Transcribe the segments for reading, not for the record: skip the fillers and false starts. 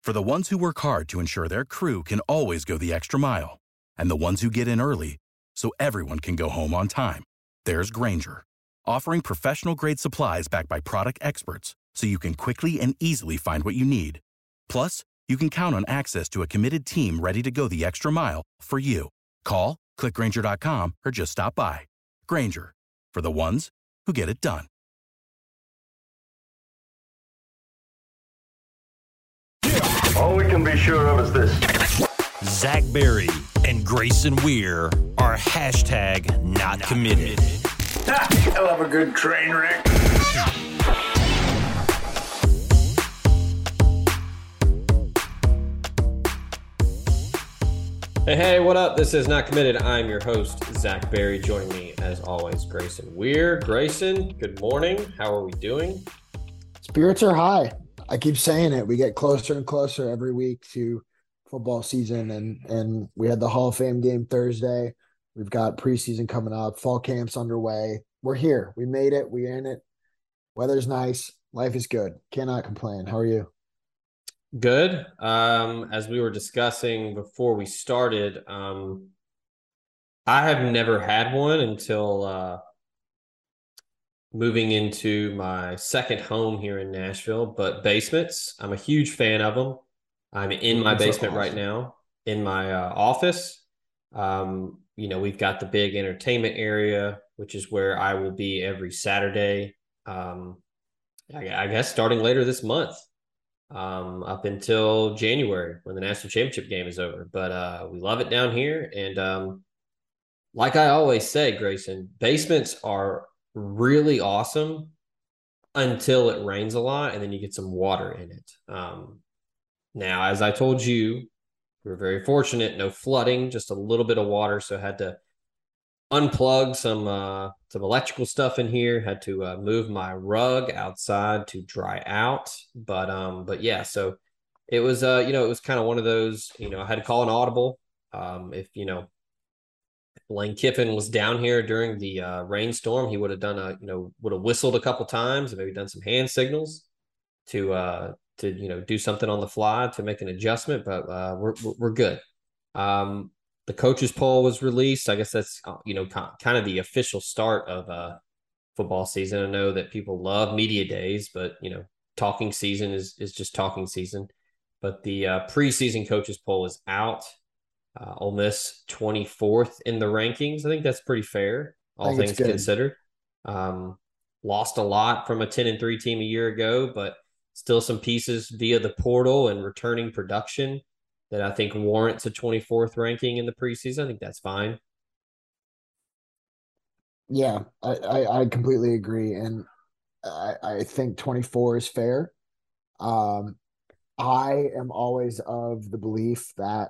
For the ones who work hard to ensure their crew can always go the extra mile, and the ones who get in early so everyone can go home on time, there's Grainger, offering professional-grade supplies backed by product experts so you can quickly and easily find what you need. Plus, you can count on access to a committed team ready to go the extra mile for you. Call, click Grainger.com, or just stop by. Grainger, for the ones who get it done. All we can be sure of is this. Zach Berry and Grayson Weir are hashtag not committed. I love a good train wreck. Hey, what up? This is Not Committed. I'm your host, Zach Berry. Joining me, as always, Grayson Weir. Grayson, good morning. How are we doing? Spirits are high. I keep saying it. We get closer and closer every week to football season, and we had the Hall of Fame game Thursday. We've got preseason coming up. Fall camp's underway. We're here. We made it. We're in it. Weather's nice. Life is good. Cannot complain. How are you? Good. As we were discussing before we started, I have never had one until moving into my second home here in Nashville, but basements, I'm a huge fan of them. I'm in my basement right now in my office. We've got the big entertainment area, which is where I will be every Saturday. I guess starting later this month. Up until January when the national championship game is over. But we love it down here. And like I always say, Grayson, basements are really awesome until it rains a lot and then you get some water in it. Now, as I told you, we're very fortunate, no flooding, just a little bit of water. So I had to unplug some electrical stuff in here, had to move my rug outside to dry out. But yeah, so it was, it was kind of one of those, I had to call an audible. If Lane Kiffin was down here during the rainstorm, he would have done would have whistled a couple times and maybe done some hand signals to do something on the fly to make an adjustment, but we're good. The coaches poll was released. I guess that's, kind of the official start of football season. I know that people love media days, but, talking season is just talking season. But the preseason coaches poll is out. Ole Miss 24th in the rankings. I think that's pretty fair, all things considered. Lost a lot from a 10-3 team a year ago, but still some pieces via the portal and returning production that I think warrants a 24th ranking in the preseason. I think that's fine. Yeah, I completely agree. And I think 24 is fair. I am always of the belief that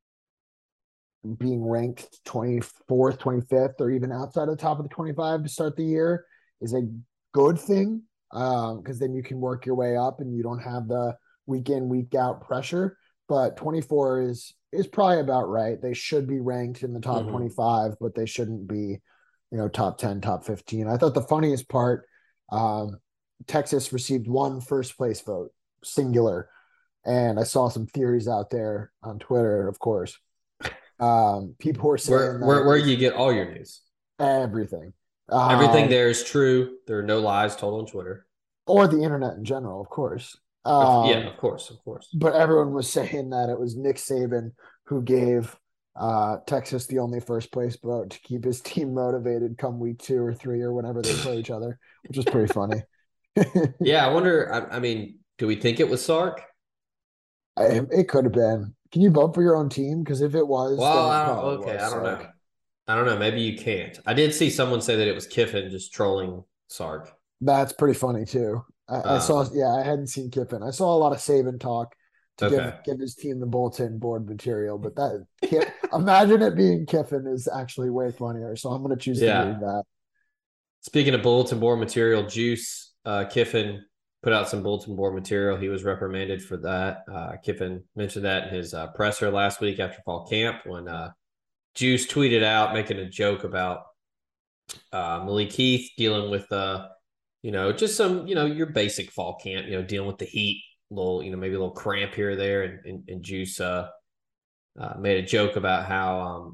being ranked 24th, 25th, or even outside of the top of the 25 to start the year is a good thing, because then you can work your way up and you don't have the week in, week out pressure. But 24 is probably about right. They should be ranked in the top 25, but they shouldn't be, top 10, top 15. I thought the funniest part, Texas received one first place vote, singular. And I saw some theories out there on Twitter, of course. People were saying where you get all your news. Everything. Everything there is true. There are no lies told on Twitter. Or the internet in general, of course. Yeah, of course. But everyone was saying that it was Nick Saban who gave Texas the only first place vote to keep his team motivated come week 2 or 3 or whenever they play each other, which was pretty funny. Yeah, I wonder. I mean, do we think it was Sark? It could have been. Can you vote for your own team? Because if it was, I don't know. Maybe you can't. I did see someone say that it was Kiffin just trolling Sark. That's pretty funny too. I saw. Yeah, I hadn't seen Kiffin. I saw a lot of Saban talk to give his team the bulletin board material, but imagine it being Kiffin is actually way funnier. So I'm going to choose to read that. Speaking of bulletin board material, Juice Kiffin put out some bulletin board material. He was reprimanded for that. Kiffin mentioned that in his presser last week after fall camp when Juice tweeted out making a joke about Malik Heath dealing with just some, your basic fall camp, dealing with the heat little, maybe a little cramp here or there, and Juice made a joke about how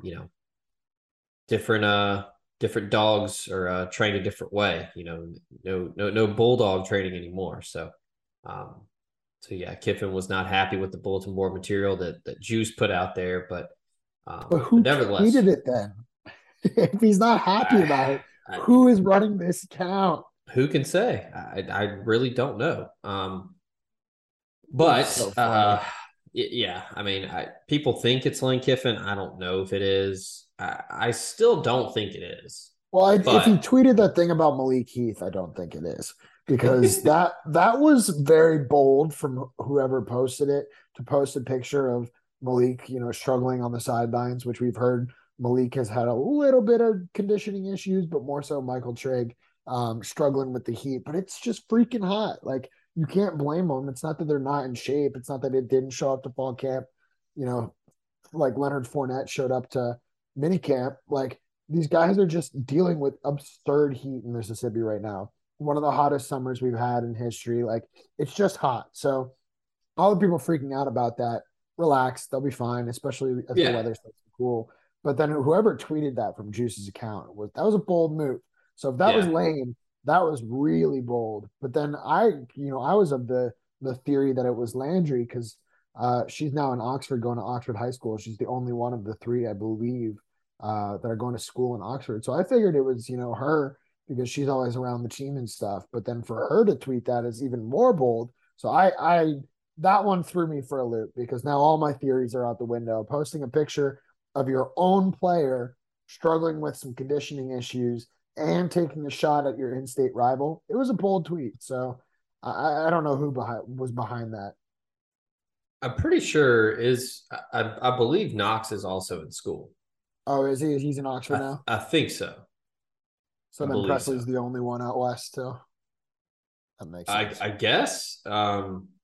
different dogs are trained a different way. No bulldog training anymore. So yeah, Kiffin was not happy with the bulletin board material that Juice put out there, but who nevertheless, tweeted it then? If he's not happy about it, who is running this account? Who can say? I really don't know. But so yeah, I mean, people think it's Lane Kiffin. I don't know if it is. I still don't think it is. Well, if he tweeted that thing about Malik Heath, I don't think it is, because that was very bold from whoever posted it to post a picture of Malik, struggling on the sidelines, which we've heard Malik has had a little bit of conditioning issues, but more so Michael Trigg struggling with the heat. But it's just freaking hot. Like, you can't blame them. It's not that they're not in shape. It's not that it didn't show up to fall camp. Like Leonard Fournette showed up to minicamp. Like, these guys are just dealing with absurd heat in Mississippi right now. One of the hottest summers we've had in history. Like, it's just hot. So all the people freaking out about that, relax. They'll be fine, especially if the weather starts to cool. But then whoever tweeted that from Juice's account that was a bold move. So if that was Lane, that was really bold. But then I was of the theory that it was Landry, because she's now in Oxford, going to Oxford High School. She's the only one of the three, I believe, that are going to school in Oxford. So I figured it was, her, because she's always around the team and stuff. But then for her to tweet that is even more bold. So I that one threw me for a loop, because now all my theories are out the window. Posting a picture of your own player struggling with some conditioning issues and taking a shot at your in-state rival, it was a bold tweet. So I don't know who was behind that. I'm pretty sure I believe Knox is also in school. Oh, is he? He's in Oxford now? I think so. So then Presley's the only one out west too. That makes sense. I guess. I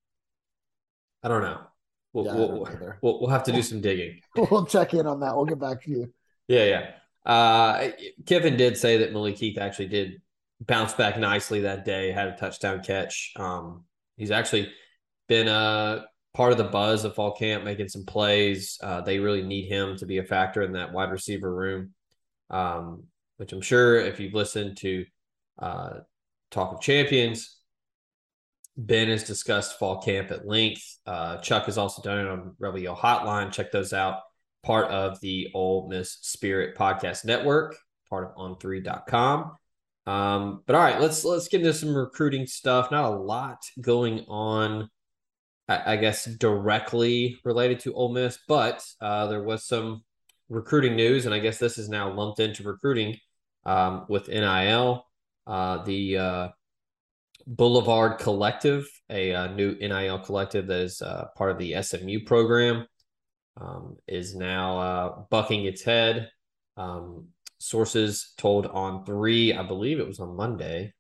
don't know. We'll have to do some digging. We'll check in on that. We'll get back to you. Yeah. Kiffin did say that Malik Heath actually did bounce back nicely that day, had a touchdown catch. He's actually been part of the buzz of fall camp, making some plays. They really need him to be a factor in that wide receiver room, which I'm sure if you've listened to Talk of Champions, Ben has discussed fall camp at length. Chuck has also done it on Rebel Yell Hotline. Check those out. Part of the Ole Miss Spirit Podcast Network, part of on3.com. But all right, let's get into some recruiting stuff. Not a lot going on, I guess, directly related to Ole Miss, but there was some recruiting news, and I guess this is now lumped into recruiting with NIL. The Boulevard Collective, a new NIL collective that is part of the SMU program, is now bucking its head. Sources told On3, I believe it was on Monday,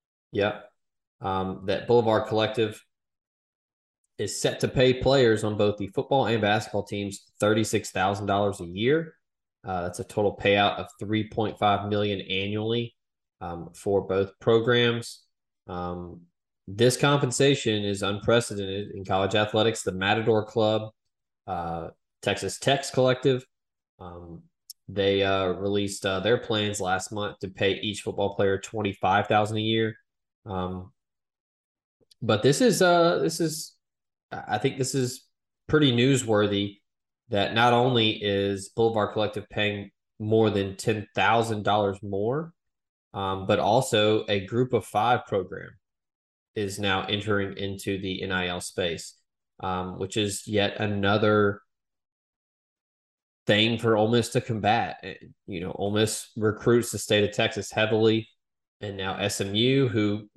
that Boulevard Collective is set to pay players on both the football and basketball teams $36,000 a year. That's a total payout of $3.5 million annually for both programs. This compensation is unprecedented in college athletics. The Matador Club, Texas Tech's collective, they released their plans last month to pay each football player $25,000 a year. But this is I think this is pretty newsworthy, that not only is Boulevard Collective paying more than $10,000 more, but also a Group of Five program is now entering into the NIL space, which is yet another thing for Ole Miss to combat. Ole Miss recruits the state of Texas heavily, and now SMU, who,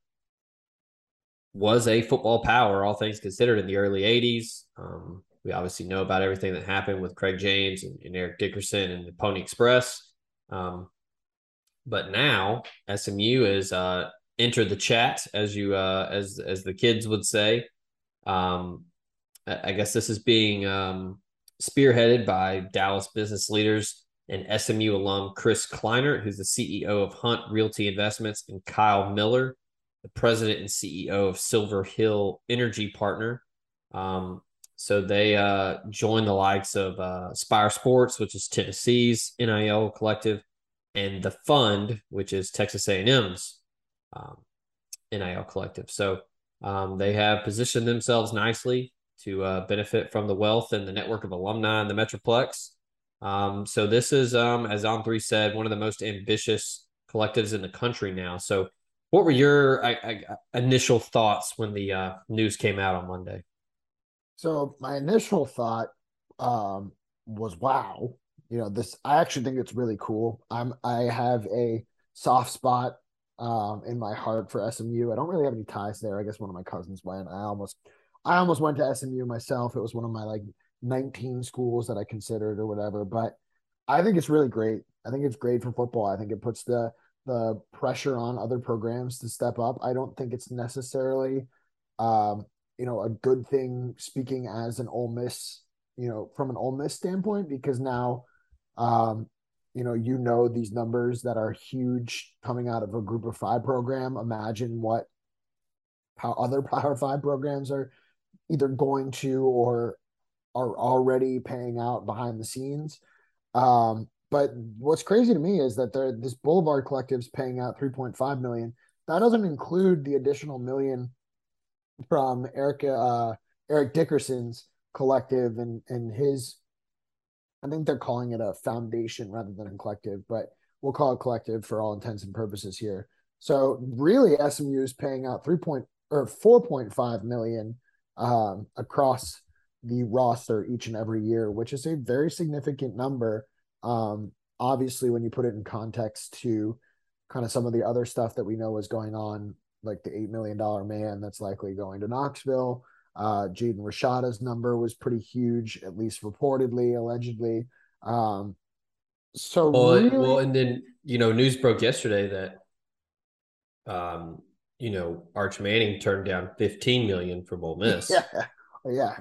was a football power, all things considered, in the early 80s. We obviously know about everything that happened with Craig James and Eric Dickerson and the Pony Express. But now SMU has entered the chat, as the kids would say. I guess this is being spearheaded by Dallas business leaders and SMU alum Chris Kleinert, who's the CEO of Hunt Realty Investments, and Kyle Miller, the president and CEO of Silver Hill Energy Partner. So they joined the likes of Spire Sports, which is Tennessee's NIL collective, and the Fund, which is Texas A&M's NIL collective. So they have positioned themselves nicely to benefit from the wealth and the network of alumni in the Metroplex. So this is, as On3 said, one of the most ambitious collectives in the country now. So what were your initial thoughts when the news came out on Monday? So my initial thought was, wow, I actually think it's really cool. I have a soft spot in my heart for SMU. I don't really have any ties there. I guess one of my cousins went. I almost went to SMU myself. It was one of my 19 schools that I considered or whatever, but I think it's really great. I think it's great for football. I think it puts the pressure on other programs to step up. I don't think it's necessarily a good thing speaking as an Ole Miss, from an Ole Miss standpoint, because now these numbers that are huge coming out of a Group of Five program. Imagine how other Power Five programs are either going to or are already paying out behind the scenes. But what's crazy to me is that this Boulevard Collective's paying out $3.5 million. That doesn't include the additional $1 million from Eric Dickerson's collective and his, I think they're calling it a foundation rather than a collective, but we'll call it collective for all intents and purposes here. So really SMU is paying out 4.5 million across the roster each and every year, which is a very significant number. Obviously, when you put it in context to kind of some of the other stuff that we know is going on, like the $8 million man that's likely going to Knoxville. Jaden Rashada's number was pretty huge, at least reportedly, allegedly. And then, news broke yesterday that, Arch Manning turned down $15 million from Ole Miss. Yeah.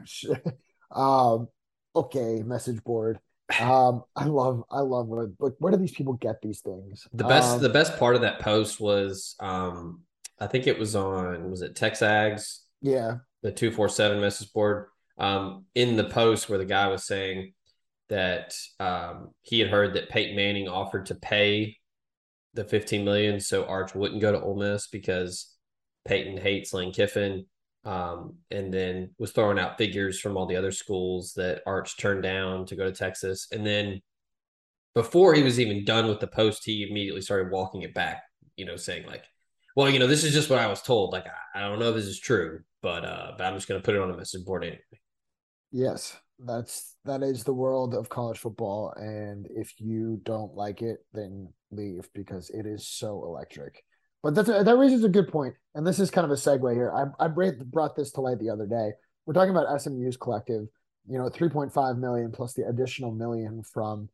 Okay, message board. I love where do these people get these things? The best part of that post was, I think it was it TexAgs? Yeah. The 247 message board. In the post where the guy was saying that he had heard that Peyton Manning offered to pay the $15 million so Arch wouldn't go to Ole Miss because Peyton hates Lane Kiffin, and then was throwing out figures from all the other schools that Arch turned down to go to Texas. And then before he was even done with the post, he immediately started walking it back, saying well, this is just what I was told. I don't know if this is true, but I'm just going to put it on a message board anyway. Yes, that is the world of college football. And if you don't like it, then leave because it is so electric. But that raises a good point. And this is kind of a segue here. I brought this to light the other day. We're talking about SMU's collective, 3.5 million plus the additional $1 million from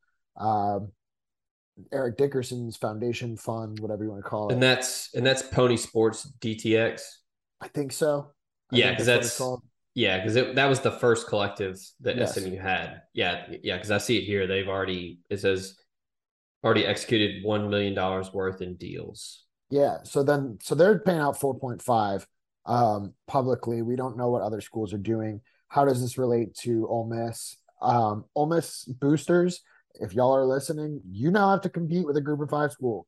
Eric Dickerson's foundation fund, whatever you want to call it. And that's Pony Sports DTX. I think so. Because that was the first collective that SMU had. Yeah, because I see it here. It says already executed $1 million worth in deals. Yeah, so they're paying out 4.5 publicly. We don't know what other schools are doing. How does this relate to Ole Miss? Ole Miss boosters, if y'all are listening, you now have to compete with a Group of Five school.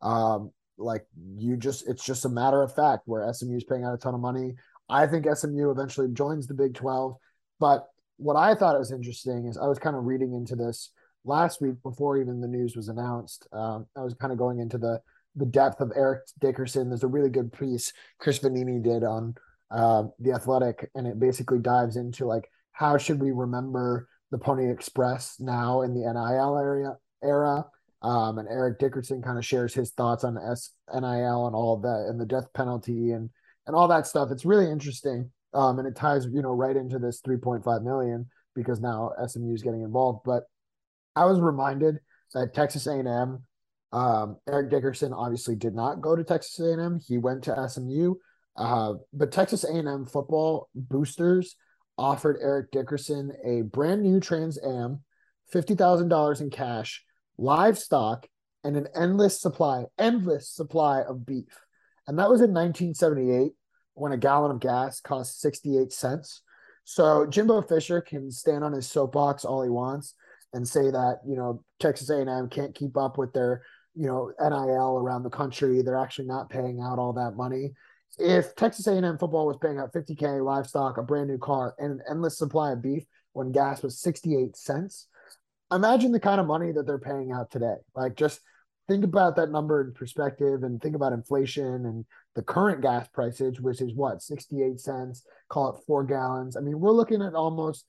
It's just a matter of fact where SMU is paying out a ton of money. I think SMU eventually joins the Big 12. But what I thought was interesting is I was kind of reading into this last week before even the news was announced. I was kind of going into the depth of Eric Dickerson. There's a really good piece Chris Vanini did on The Athletic, and it basically dives into how should we remember the Pony Express now in the NIL era. And Eric Dickerson kind of shares his thoughts on NIL and all of that and the death penalty and all that stuff. It's really interesting. And it ties, right into this 3.5 million because now SMU is getting involved. But I was reminded that Texas A&M, Eric Dickerson obviously did not go to Texas A&M. He went to SMU. But Texas A&M football boosters offered Eric Dickerson a brand new Trans Am, $50,000 in cash, livestock, and an endless supply of beef. And that was in 1978 when a gallon of gas cost 68 cents. So Jimbo Fisher can stand on his soapbox all he wants and say that, Texas A&M can't keep up with their, NIL around the country. They're actually not paying out all that money. If Texas A&M football was paying out $50K, livestock, a brand new car, and an endless supply of beef when gas was 68 cents, imagine the kind of money that they're paying out today. Like, just think about that number in perspective and think about inflation and the current gas prices, which is what, 68 cents, call it 4 gallons. I mean, we're looking at almost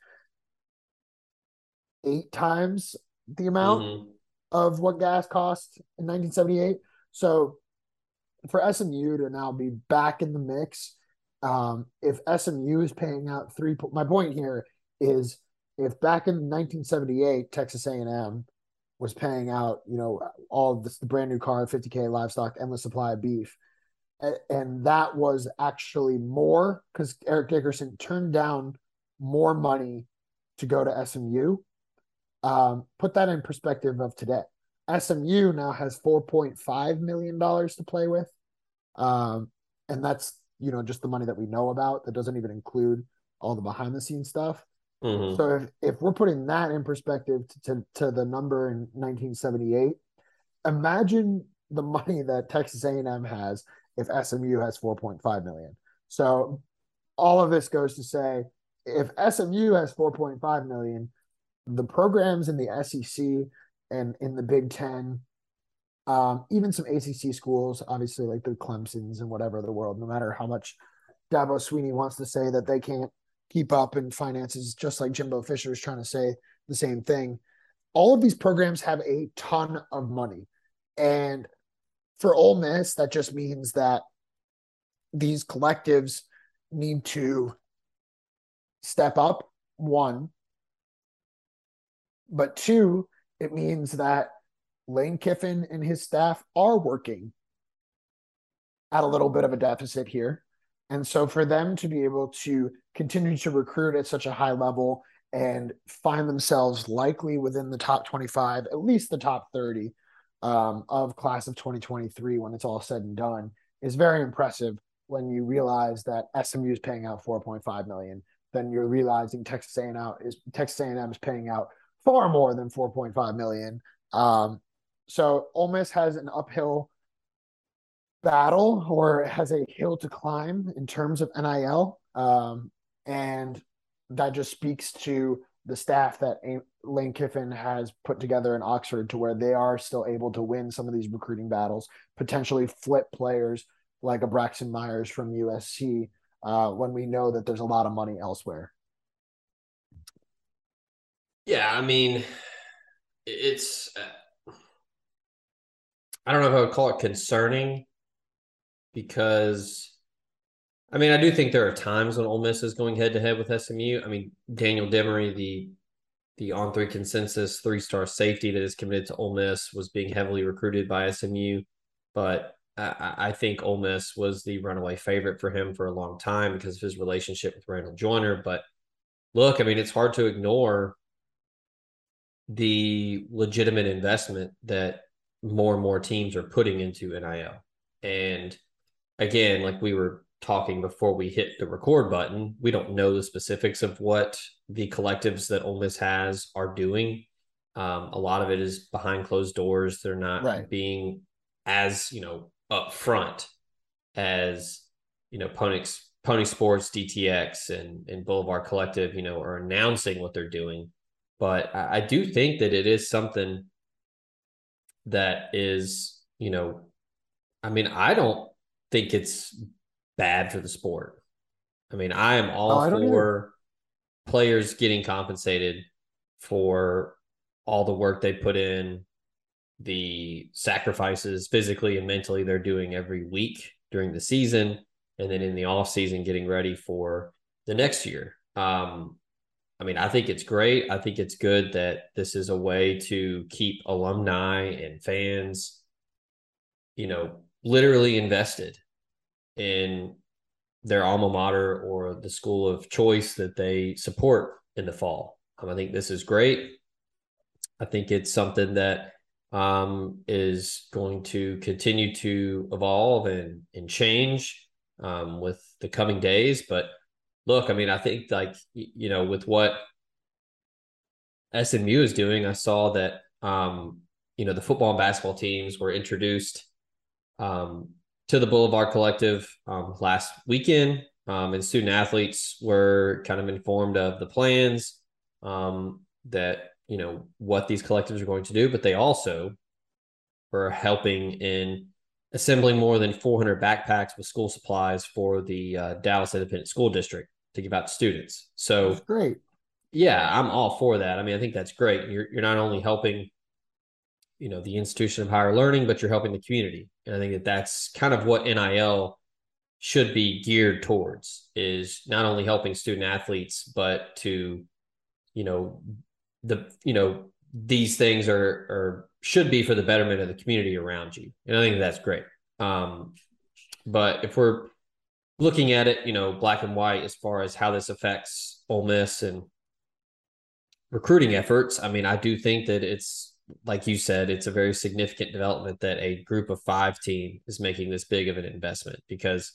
8 times the amount of what gas cost in 1978. So for SMU to now be back in the mix, if SMU is paying out my point here is, if back in 1978 Texas A&M was paying out, all of this, the brand new car, 50K, livestock, endless supply of beef, and that was actually more because Eric Dickerson turned down more money to go to SMU. Put that in perspective of today. SMU now has $4.5 million to play with. And that's, just the money that we know about. That doesn't even include all the behind the scenes stuff. So if we're putting that in perspective to the number in 1978, imagine the money that Texas A&M has if SMU has 4.5 million. So all of this goes to say, if SMU has 4.5 million, the programs in the SEC and in the Big Ten, even some ACC schools, obviously like the Clemsons and whatever the world, no matter how much Dabo Swinney wants to say that they can't keep up in finances, just like Jimbo Fisher is trying to say the same thing. All of these programs have a ton of money. And for Ole Miss, that just means that these collectives need to step up, one. But two, it means that Lane Kiffin and his staff are working at a little bit of a deficit here. And so for them to be able to continue to recruit at such a high level and find themselves likely within the top 25, at least the top 30 of class of 2023 when it's all said and done, is very impressive when you realize that SMU is paying out $4.5 million. Then you're realizing Texas A&M is paying out far more than $4.5 million. So Ole Miss has an uphill battle, or has a hill to climb in terms of NIL. And that just speaks to the staff that Lane Kiffin has put together in Oxford, to where they are still able to win some of these recruiting battles, potentially flip players like a Braxton Myers from USC, when we know that there's a lot of money elsewhere. Yeah, I mean, it's I don't know if I would call it concerning, because I mean, I do think there are times when Ole Miss is going head to head with SMU. I mean, Daniel Demery, the On3 consensus 3-star safety that is committed to Ole Miss, was being heavily recruited by SMU, but I think Ole Miss was the runaway favorite for him for a long time because of his relationship with Randall Joyner. But look, I mean, it's hard to ignore the legitimate investment that more and more teams are putting into NIL. And again, like we were talking before we hit the record button, we don't know the specifics of what the collectives that Ole Miss has are doing. A lot of it is behind closed doors. They're not being as, upfront as, Pony Sports, DTX, and Boulevard Collective, are announcing what they're doing. But I do think that it is something that is, I mean, I don't think it's bad for the sport. I mean, I am all for players getting compensated for all the work they put in, the sacrifices physically and mentally they're doing every week during the season, and then in the off season getting ready for the next year. I mean, I think it's great. I think it's good that this is a way to keep alumni and fans, literally invested in their alma mater or the school of choice that they support in the fall. I think this is great. I think it's something that is going to continue to evolve and change with the coming days. But look, I mean, I think like, with what SMU is doing, I saw that, the football and basketball teams were introduced to the Boulevard Collective last weekend, and student athletes were kind of informed of the plans, that, what these collectives are going to do, but they also were helping in assembling more than 400 backpacks with school supplies for the Dallas Independent School District to give out to students. So That's great. yeah, I'm all for that. I mean, I think that's great. You're not only helping, the institution of higher learning, but you're helping the community. And I think that that's kind of what NIL should be geared towards, is not only helping student athletes, but to, these things are should be for the betterment of the community around you. And I think that's great. But if we're looking at it, black and white, as far as how this affects Ole Miss and recruiting efforts, I mean, I do think that it's, like you said, it's a very significant development that a group of 5 team is making this big of an investment, because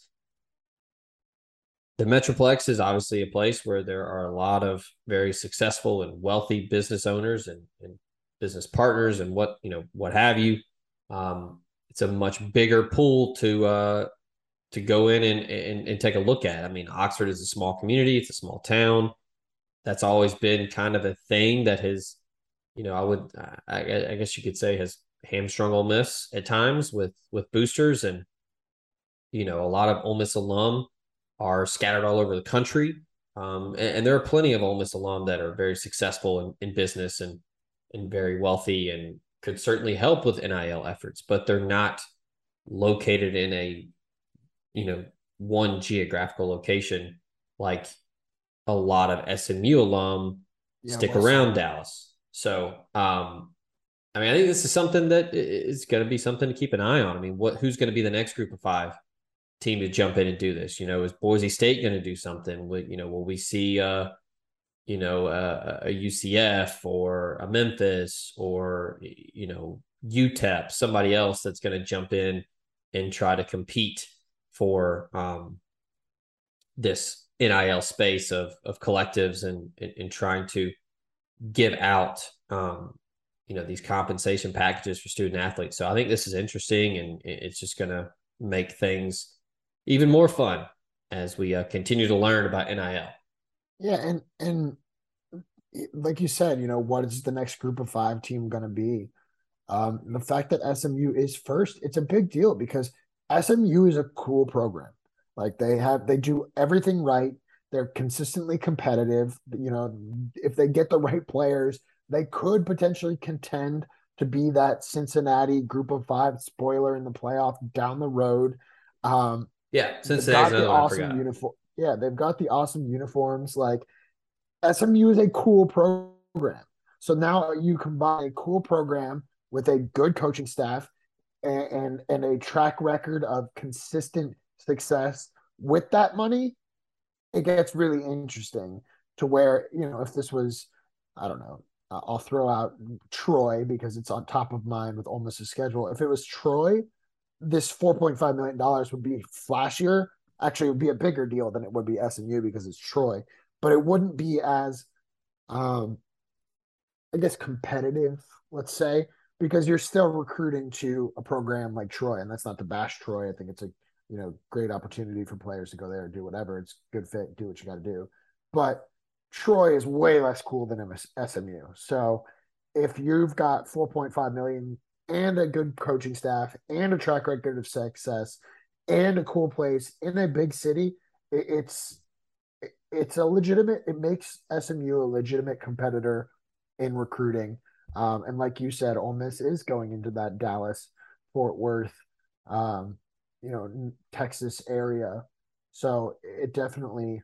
the Metroplex is obviously a place where there are a lot of very successful and wealthy business owners and business partners and what have you. It's a much bigger pool to go in and take a look at. I mean, Oxford is a small community. It's a small town. That's always been kind of a thing that has, I guess you could say, has hamstrung Ole Miss at times with boosters. And, a lot of Ole Miss alum are scattered all over the country. And there are plenty of Ole Miss alum that are very successful in business and very wealthy and could certainly help with NIL efforts, but they're not located in a, one geographical location like a lot of SMU alum stick around Dallas. So, I mean, I think this is something that is going to be something to keep an eye on. I mean, who's going to be the next group of 5 team to jump in and do this? Is Boise State going to do something? Will we see, a UCF or a Memphis or, UTEP, somebody else that's going to jump in and try to compete for this NIL space of collectives and trying to give out, these compensation packages for student athletes. So I think this is interesting, and it's just going to make things even more fun as we continue to learn about NIL. Yeah, and like you said, what is the next group of 5 team going to be? The fact that SMU is first, it's a big deal, because SMU is a cool program. Like they do everything right. They're consistently competitive. If they get the right players, they could potentially contend to be that Cincinnati group of 5 spoiler in the playoff down the road. Yeah, Cincinnati's another one I forgot. Uniform. Yeah, they've got the awesome uniforms. Like, SMU is a cool program. So now you combine a cool program with a good coaching staff and a track record of consistent success with that money. It gets really interesting to where, if this was, I don't know, I'll throw out Troy because it's on top of mind with Ole Miss's schedule. If it was Troy, this $4.5 million would be flashier. Actually, it would be a bigger deal than it would be SMU because it's Troy, but it wouldn't be as, I guess, competitive, let's say, because you're still recruiting to a program like Troy, and that's not to bash Troy. I think it's a great opportunity for players to go there and do whatever. It's good fit, do what you got to do. But Troy is way less cool than SMU. So if you've got 4.5 million and a good coaching staff and a track record of success and a cool place in a big city, it's a legitimate, it makes SMU a legitimate competitor in recruiting. And like you said, Ole Miss is going into that Dallas, Fort Worth, Texas area. So it definitely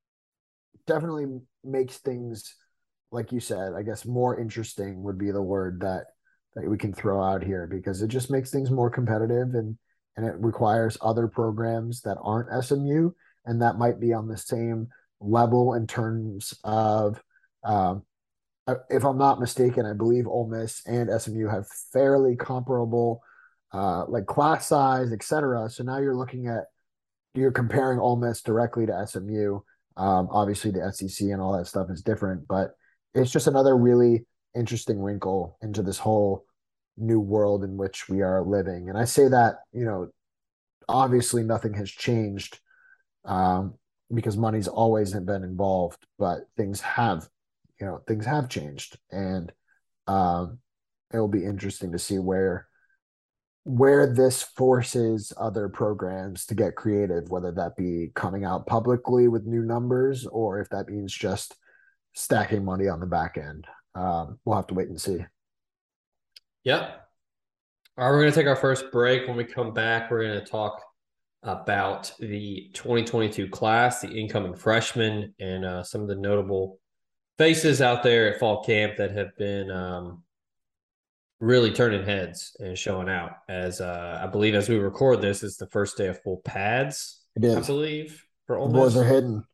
makes things, like you said, I guess more interesting would be the word that we can throw out here, because it just makes things more competitive, and it requires other programs that aren't SMU and that might be on the same level in terms of if I'm not mistaken, I believe Ole Miss and SMU have fairly comparable like class size, etc. So now you're comparing Ole Miss directly to SMU. Obviously, the SEC and all that stuff is different, but it's just another really interesting wrinkle into this whole new world in which we are living. And I say that, obviously nothing has changed because money's always been involved, but things have changed, and it'll be interesting to see where this forces other programs to get creative, whether that be coming out publicly with new numbers or if that means just stacking money on the back end. We'll have to wait and see. Yep. All right, we're going to take our first break. When we come back, we're going to talk about the 2022 class, the incoming freshmen, and some of the notable faces out there at fall camp that have been really turning heads and showing out. As I believe as we record this, it's the first day of full pads, I believe, for Ole Miss. The boys are hidden.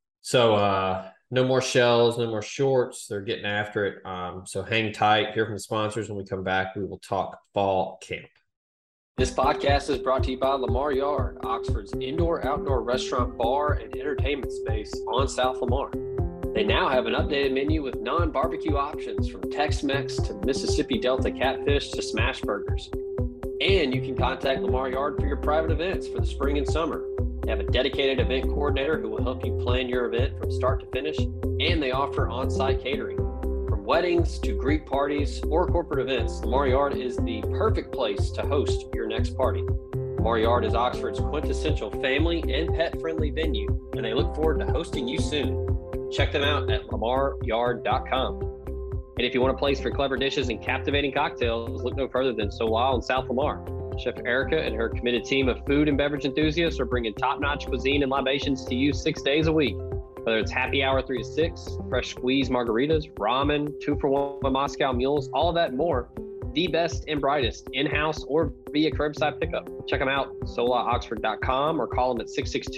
So no more shells, no more shorts. They're getting after it. So hang tight. Hear from the sponsors. When we come back, we will talk fall camp. This podcast is brought to you by Lamar Yard, Oxford's indoor-outdoor restaurant, bar, and entertainment space on South Lamar. They now have an updated menu with non-barbecue options from Tex-Mex to Mississippi Delta catfish to smash burgers. And you can contact Lamar Yard for your private events for the spring and summer. They have a dedicated event coordinator who will help you plan your event from start to finish, and they offer on-site catering. From weddings to Greek parties or corporate events, Lamar Yard is the perfect place to host your next party. Lamar Yard is Oxford's quintessential family and pet-friendly venue, and they look forward to hosting you soon. Check them out at lamaryard.com. And if you want a place for clever dishes and captivating cocktails, look no further than Solal in South Lamar. Chef Erica and her committed team of food and beverage enthusiasts are bringing top-notch cuisine and libations to you 6 days a week. Whether it's happy hour 3 to 6, fresh squeeze margaritas, ramen, 2-for-1 Moscow mules, all of that and more. The best and brightest in-house or via curbside pickup. Check them out, solaoxford.com, or call them at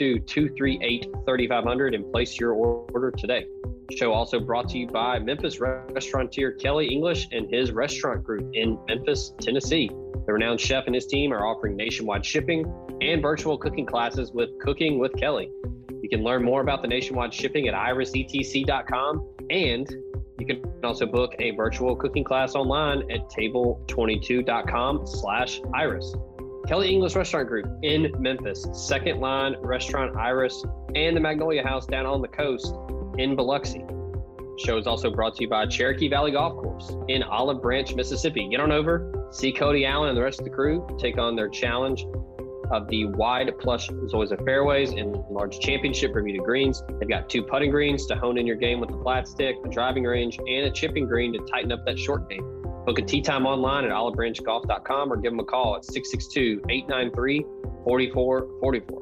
662-238-3500 and place your order today. The show also brought to you by Memphis restaurateur Kelly English and his restaurant group in Memphis, Tennessee. The renowned chef and his team are offering nationwide shipping and virtual cooking classes with Cooking with Kelly. You can learn more about the nationwide shipping at irisetc.com, and you can also book a virtual cooking class online at table22.com/Iris. Kelly English Restaurant Group in Memphis, Second Line Restaurant Iris, and the Magnolia House down on the coast in Biloxi. The show is also brought to you by Cherokee Valley Golf Course in Olive Branch, Mississippi. Get on over, see Cody Allen and the rest of the crew take on their challenge of the wide plush Zoysia fairways and large championship Bermuda greens. They've got 2 putting greens to hone in your game with the flat stick, a driving range, and a chipping green to tighten up that short game. Book a tee time online at olivebranchgolf.com or give them a call at 662-893-4444.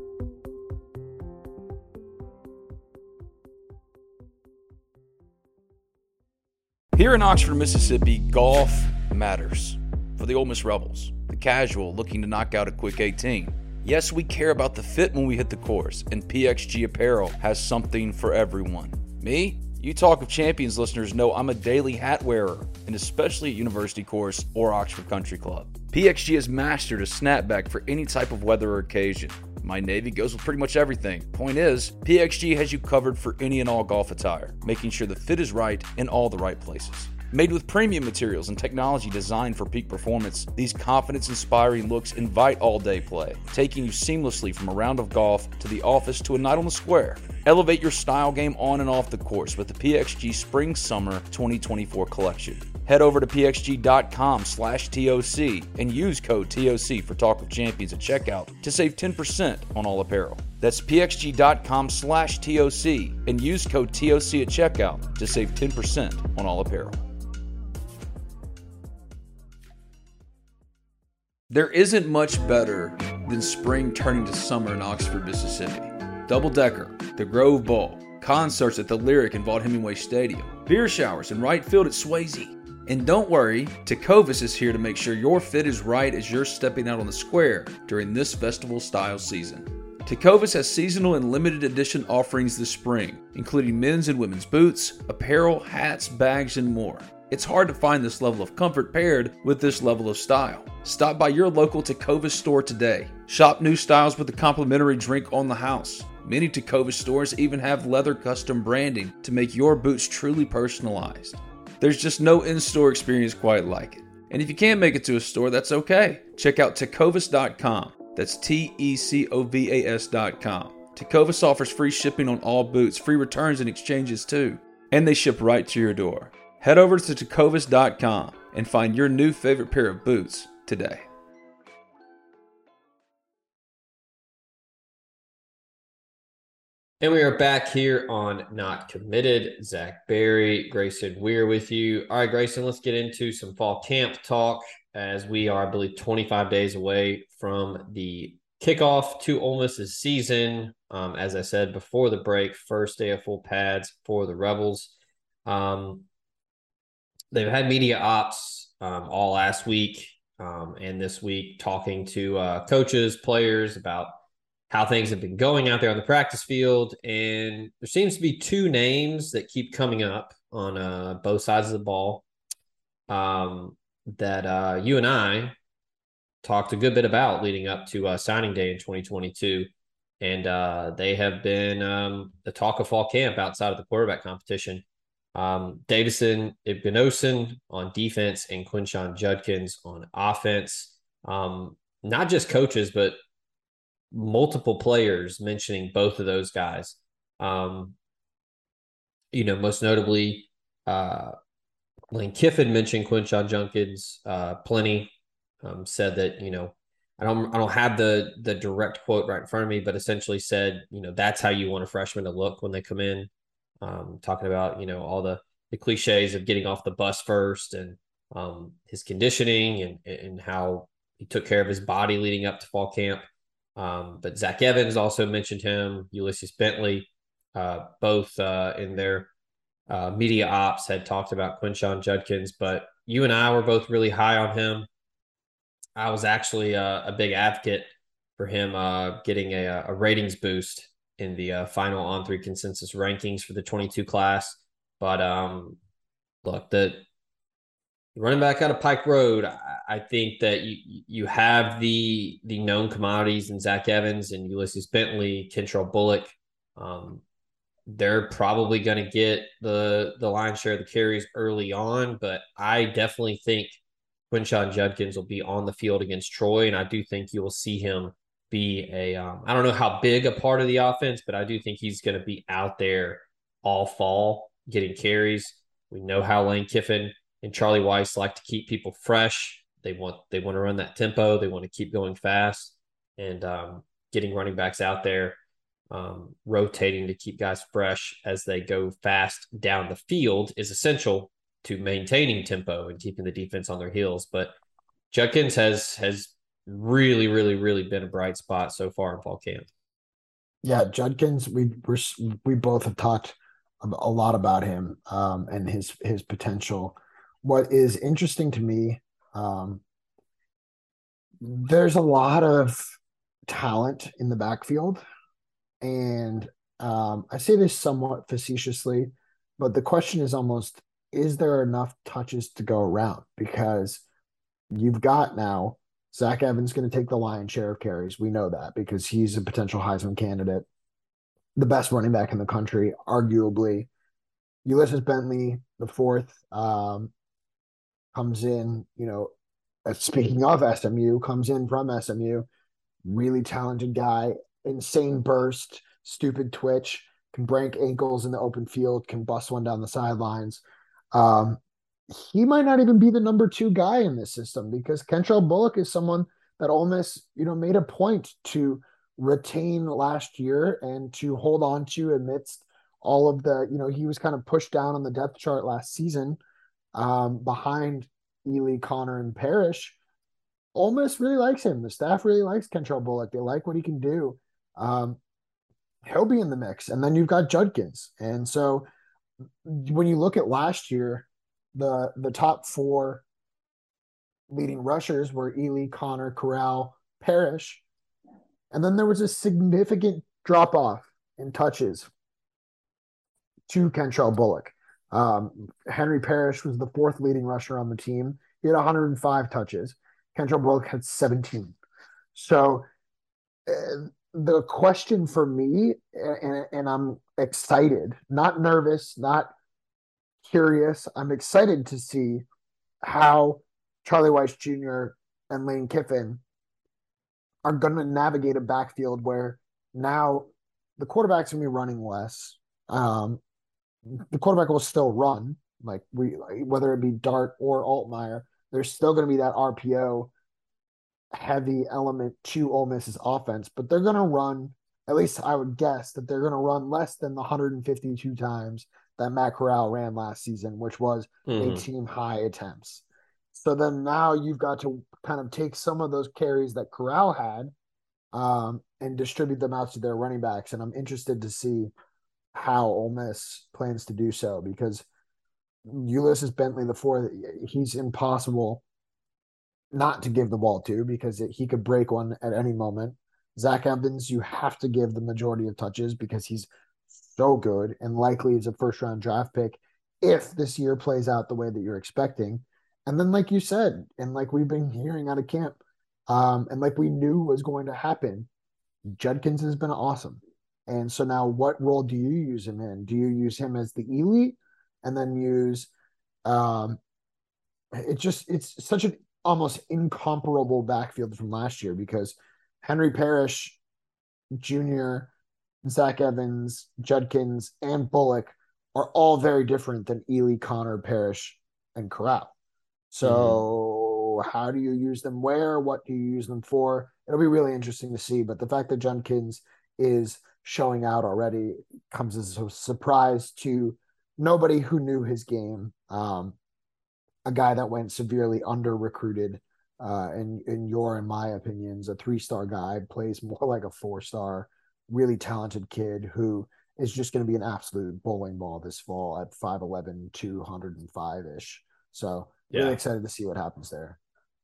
Here in Oxford, Mississippi, golf matters for the Ole Miss Rebels, the casual looking to knock out a quick 18. Yes, we care about the fit when we hit the course, and PXG Apparel has something for everyone. Me? You Talk of Champions listeners know I'm a daily hat wearer, and especially at University Course or Oxford Country Club. PXG has mastered a snapback for any type of weather or occasion. My navy goes with pretty much everything. Point is, PXG has you covered for any and all golf attire, making sure the fit is right in all the right places. Made with premium materials and technology designed for peak performance, these confidence-inspiring looks invite all-day play, taking you seamlessly from a round of golf to the office to a night on the square. Elevate your style game on and off the course with the PXG Spring-Summer 2024 collection. Head over to pxg.com/TOC and use code TOC for Talk of Champions at checkout to save 10% on all apparel. That's pxg.com/TOC and use code TOC at checkout to save 10% on all apparel. There isn't much better than spring turning to summer in Oxford, Mississippi. Double Decker, the Grove Bowl, concerts at the Lyric and Vaught Hemingway Stadium, beer showers in right field at Swayze. And don't worry, Tecovas is here to make sure your fit is right as you're stepping out on the square during this festival style season. Tecovas has seasonal and limited edition offerings this spring, including men's and women's boots, apparel, hats, bags, and more. It's hard to find this level of comfort paired with this level of style. Stop by your local Tecovas store today. Shop new styles with a complimentary drink on the house. Many Tecovas stores even have leather custom branding to make your boots truly personalized. There's just no in-store experience quite like it. And if you can't make it to a store, that's okay. Check out Tecovas.com. That's Tecovas.com. Tecovas offers free shipping on all boots, free returns and exchanges too, and they ship right to your door. Head over to Tecovas.com and find your new favorite pair of boots today. And we are back here on Not Committed. Zach Berry, Grayson Weir with you. All right, Grayson, let's get into some fall camp talk as we are, I believe, 25 days away from the kickoff to Ole Miss's season. As I said before the break, first day of full pads for the Rebels. They've had media ops all last week and this week talking to coaches, players about how things have been going out there on the practice field. And there seems to be two names that keep coming up on both sides of the ball that you and I talked a good bit about leading up to signing day in 2022. And they have been the talk of fall camp outside of the quarterback competition. Davison Igbinosun on defense and Quinshon Judkins on offense. Not just coaches, but multiple players mentioning both of those guys. Most notably, Lane Kiffin mentioned Quinshon Judkins plenty. Said that, I don't have the direct quote right in front of me, but essentially said, that's how you want a freshman to look when they come in. Talking about, all the cliches of getting off the bus first and his conditioning and how he took care of his body leading up to fall camp. But Zach Evans also mentioned him, Ulysses Bentley, both in their media ops had talked about Quinshon Judkins, but you and I were both really high on him. I was actually a big advocate for him getting a ratings boost in the final On3 consensus rankings for the 22 class. But look, the running back out of Pike Road, I think that you have the known commodities in Zach Evans and Ulysses Bentley, Kentrell Bullock. They're probably going to get the lion's share of the carries early on, but I definitely think Quinshon Judkins will be on the field against Troy, and I do think you will see him be I don't know how big a part of the offense, but I do think he's going to be out there all fall getting carries. We know how Lane Kiffin and Charlie Weiss like to keep people fresh. They want to run that tempo. They want to keep going fast, and getting running backs out there, rotating to keep guys fresh as they go fast down the field is essential to maintaining tempo and keeping the defense on their heels. But Judkins has really, really, really been a bright spot so far in fall camp. Yeah, Judkins, we both have talked a lot about him and his potential. What is interesting to me, there's a lot of talent in the backfield, and I say this somewhat facetiously, but the question is almost, is there enough touches to go around? Because you've got now Zach Evans going to take the lion's share of carries. We know that because he's a potential Heisman candidate, the best running back in the country, arguably. Ulysses Bentley, the fourth, comes in, speaking of SMU, comes in from SMU, really talented guy, insane burst, stupid twitch, can break ankles in the open field, can bust one down the sidelines. He might not even be the number 2 guy in this system because Kentrell Bullock is someone that Ole Miss, made a point to retain last year and to hold on to amidst all of the, he was kind of pushed down on the depth chart last season behind Ely, Connor, and Parrish. Ole Miss really likes him. The staff really likes Kentrell Bullock. They like what he can do. He'll be in the mix. And then you've got Judkins. And so when you look at last year, the top 4 leading rushers were Ely, Connor, Corral, Parrish. And then there was a significant drop off in touches to Kentrell Bullock. Henry Parrish was the fourth leading rusher on the team. He had 105 touches. Kentrell Bullock had 17. So the question for me, and I'm excited, not nervous, not curious. I'm excited to see how Charlie Weiss Jr. and Lane Kiffin are going to navigate a backfield where now the quarterback's going to be running less. The quarterback will still run, whether it be Dart or Altmaier. There's still going to be that RPO heavy element to Ole Miss's offense, but they're going to run, at least I would guess that they're going to run less than the 152 times that Matt Corral ran last season, which was a team high attempts. So then now you've got to kind of take some of those carries that Corral had and distribute them out to their running backs. And I'm interested to see how Ole Miss plans to do so, because Ulysses Bentley, the fourth, he's impossible not to give the ball to, because he could break one at any moment. Zach Evans, you have to give the majority of touches because he's so good and likely is a first-round draft pick if this year plays out the way that you're expecting. And then, like you said, and like we've been hearing out of camp, and like we knew was going to happen, Judkins has been awesome. And so now what role do you use him in? Do you use him as the elite and then use it's such an almost incomparable backfield from last year, because Henry Parrish Jr., Zach Evans, Judkins, and Bullock are all very different than Ely, Connor, Parrish, and Corral. So how do you use them where? What do you use them for? It'll be really interesting to see. But the fact that Judkins is showing out already comes as a surprise to nobody who knew his game. A guy that went severely under-recruited, in your and my opinions, a 3-star guy, plays more like a 4-star, really talented kid who is just going to be an absolute bowling ball this fall at 5'11", 205-ish. So really excited to see what happens there.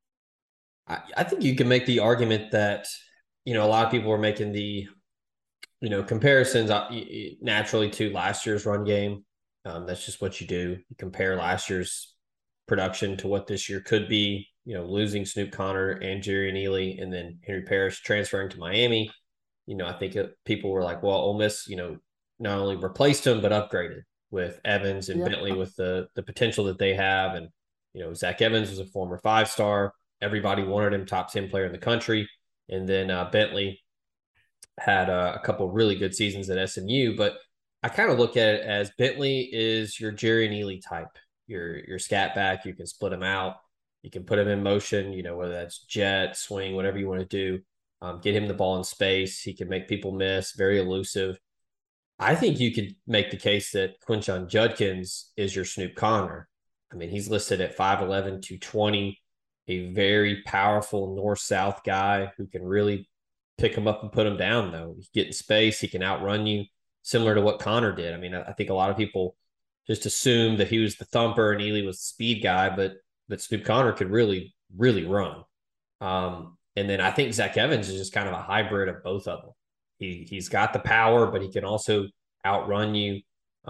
I think you can make the argument that, a lot of people are making the, comparisons naturally to last year's run game. That's just what you do. You compare last year's production to what this year could be, losing Snoop Connor and Jerry Neely, and then Henry Parrish transferring to Miami. I think people were like, well, Ole Miss, not only replaced him, but upgraded with Evans and Bentley with the potential that they have. And, Zach Evans was a former 5-star. Everybody wanted him top 10 player in the country. And then Bentley had a couple of really good seasons at SMU. But I kind of look at it as Bentley is your Jerry Neely type, your scat back. You can split him out. You can put him in motion, whether that's jet, swing, whatever you want to do. Get him the ball in space. He can make people miss, very elusive. I think you could make the case that Quinshon Judkins is your Snoop Connor. I mean, he's listed at 5'11", 220, a very powerful north-south guy who can really pick him up and put him down, though. He can get in space. He can outrun you, similar to what Connor did. I mean, I think a lot of people just assumed that he was the thumper and Ely was the speed guy, but Snoop Connor could really, really run. And then I think Zach Evans is just kind of a hybrid of both of them. He's got the power, but he can also outrun you.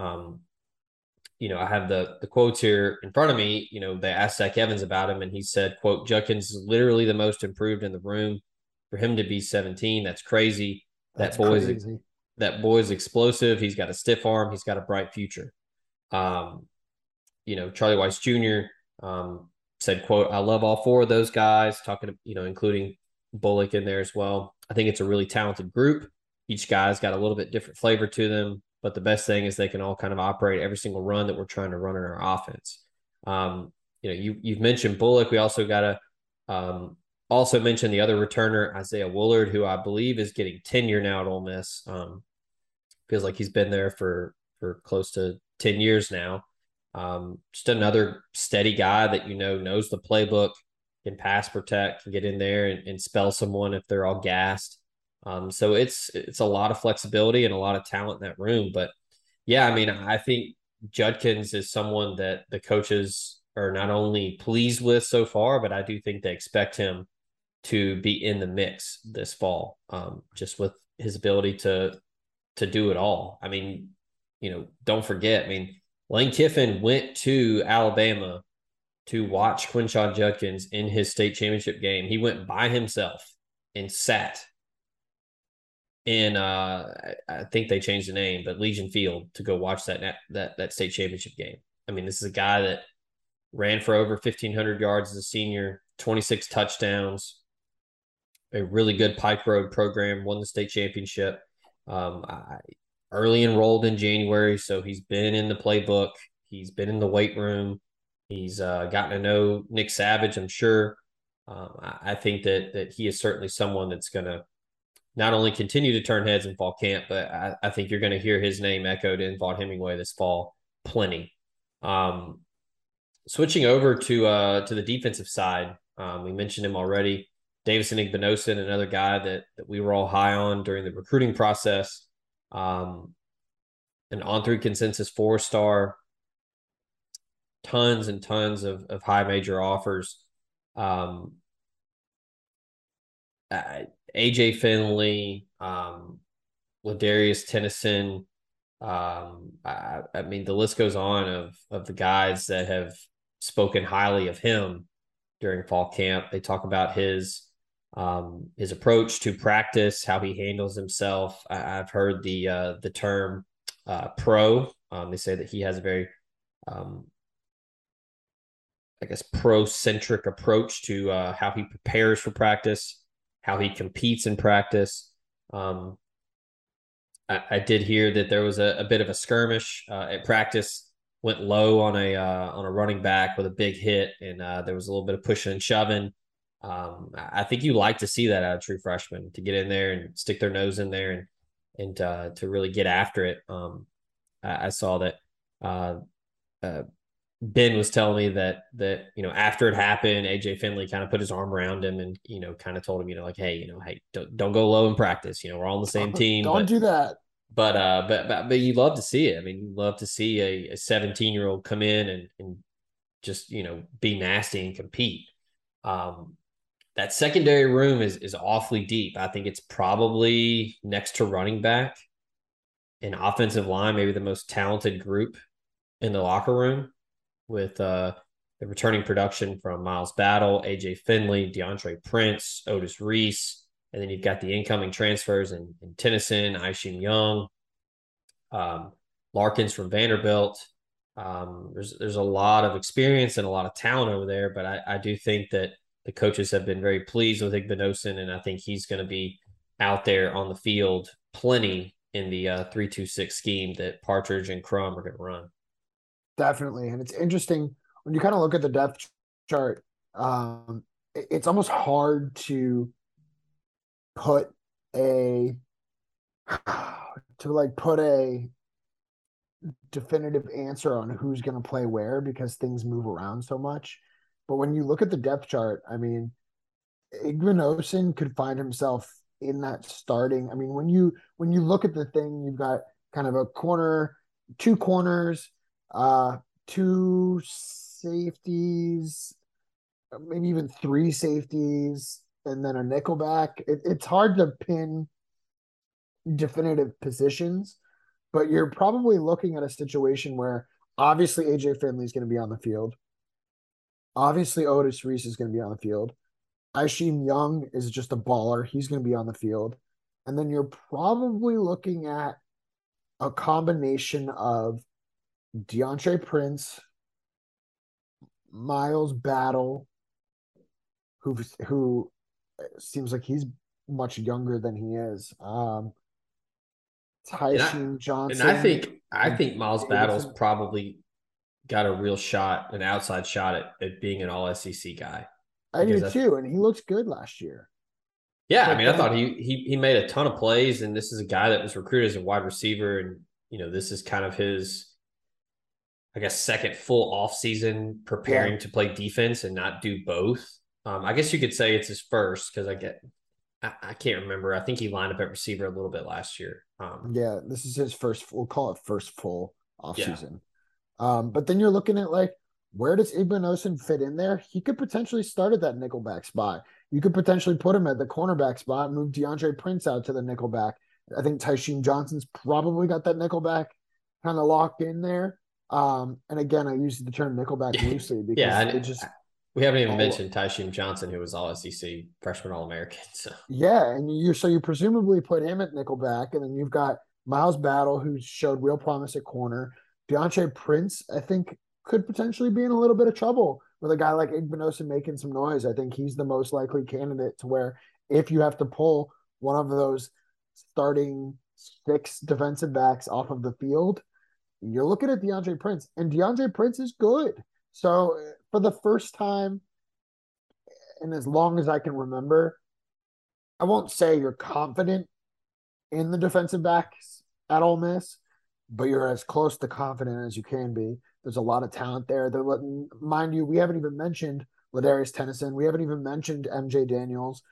I have the quotes here in front of me. They asked Zach Evans about him, and he said, quote, "Judkins is literally the most improved in the room. For him to be 17, that's crazy. That boy's explosive. He's got a stiff arm. He's got a bright future." Charlie Weiss Jr. Said, quote, "I love all 4 of those guys," talking to, including Bullock in there as well. I think it's a really talented group. Each guy's got a little bit different flavor to them, but the best thing is they can all kind of operate every single run that we're trying to run in our offense. You've mentioned Bullock. We also got to also mention the other returner, Isaiah Woolard, who I believe is getting tenure now at Ole Miss. Feels like he's been there for close to 10 years now. Just another steady guy that knows the playbook, can pass protect, can get in there and spell someone if they're all gassed. So it's a lot of flexibility and a lot of talent in that room. But yeah, I mean, I think Judkins is someone that the coaches are not only pleased with so far, but I do think they expect him to be in the mix this fall, just with his ability to do it all. I mean, don't forget, I mean, Lane Kiffin went to Alabama to watch Quinshon Judkins in his state championship game. He went by himself and sat in I think they changed the name, but Legion Field, to go watch that state championship game. I mean, this is a guy that ran for over 1,500 yards as a senior, 26 touchdowns, a really good Pike Road program, won the state championship. Early enrolled in January, so he's been in the playbook. He's been in the weight room. He's gotten to know Nick Savage, I'm sure. I think that he is certainly someone that's going to not only continue to turn heads in fall camp, but I think you're going to hear his name echoed in Vaught-Hemingway this fall plenty. Switching over to the defensive side, we mentioned him already. Davison Igbinosun, another guy that we were all high on during the recruiting process. An on-3 consensus 4-star, tons and tons of high major offers. AJ Finley, Ladarius Tennyson. I mean, the list goes on of the guys that have spoken highly of him during fall camp. They talk about his approach to practice, how he handles himself. I've heard the term pro. They say that he has a very, pro-centric approach to how he prepares for practice, how he competes in practice. I did hear that there was a bit of a skirmish at practice, went low on a running back with a big hit, and there was a little bit of pushing and shoving. I think you like to see that out of true freshmen, to get in there and stick their nose in there and to really get after it. I saw that Ben was telling me that after it happened, AJ Finley kind of put his arm around him and kind of told him hey don't go low in practice. We're all on the same team. Don't do that. But you love to see it. I mean, you love to see a 17-year-old come in and just be nasty and compete. That secondary room is awfully deep. I think it's probably next to running back and offensive line, maybe the most talented group in the locker room, with the returning production from Miles Battle, AJ Finley, DeAndre Prince, Otis Reese, and then you've got the incoming transfers in Tennyson, Aishim Young, Larkins from Vanderbilt. There's a lot of experience and a lot of talent over there, but I do think that the coaches have been very pleased with Igbinosun, and I think he's going to be out there on the field plenty in the 3-2-6 scheme that Partridge and Crum are going to run. Definitely. And it's interesting when you kind of look at the depth chart, it's almost hard to put a definitive answer on who's going to play where, because things move around so much. But when you look at the depth chart, I mean, Igbinosun could find himself in that starting. I mean, when you look at the thing, you've got kind of a corner, two corners, two safeties, maybe even three safeties, and then a nickelback. It's hard to pin definitive positions, but you're probably looking at a situation where obviously AJ Finley is going to be on the field. Obviously Otis Reese is going to be on the field. Aishim Young is just a baller. He's going to be on the field. And then you're probably looking at a combination of DeAndre Prince, Miles Battle, who seems like he's much younger than he is. Tyson Johnson. And I think Miles Battle's probably got a real shot, an outside shot at being an all SEC guy. I do too, and he looks good last year. Yeah, I mean, I thought he made a ton of plays, and this is a guy that was recruited as a wide receiver, and this is kind of his, I guess, second full offseason preparing to play defense and not do both. I guess you could say it's his first, because I can't remember. I think he lined up at receiver a little bit last year. This is his first. We'll call it first full offseason. But then you're looking at like Where does Igbinosun fit in there? He could potentially start at that nickelback spot. You could potentially put him at the cornerback spot and move DeAndre Prince out to the nickelback. I think Tysheem Johnson's probably got that nickelback kind of locked in there. And again, I use the term nickelback loosely because yeah, we haven't even mentioned Tysheem Johnson, who was all SEC freshman All-American. So yeah, and you presumably put him at nickelback, and then you've got Miles Battle, who showed real promise at corner. DeAndre Prince, I think, could potentially be in a little bit of trouble with a guy like Igbinosun making some noise. I think he's the most likely candidate to where if you have to pull one of those starting 6 defensive backs off of the field, you're looking at DeAndre Prince, and DeAndre Prince is good. So for the first time, and as long as I can remember, I won't say you're confident in the defensive backs at Ole Miss, but you're as close to confident as you can be. There's a lot of talent there. Mind you, we haven't even mentioned Ladarius Tennyson. We haven't even mentioned MJ Daniels.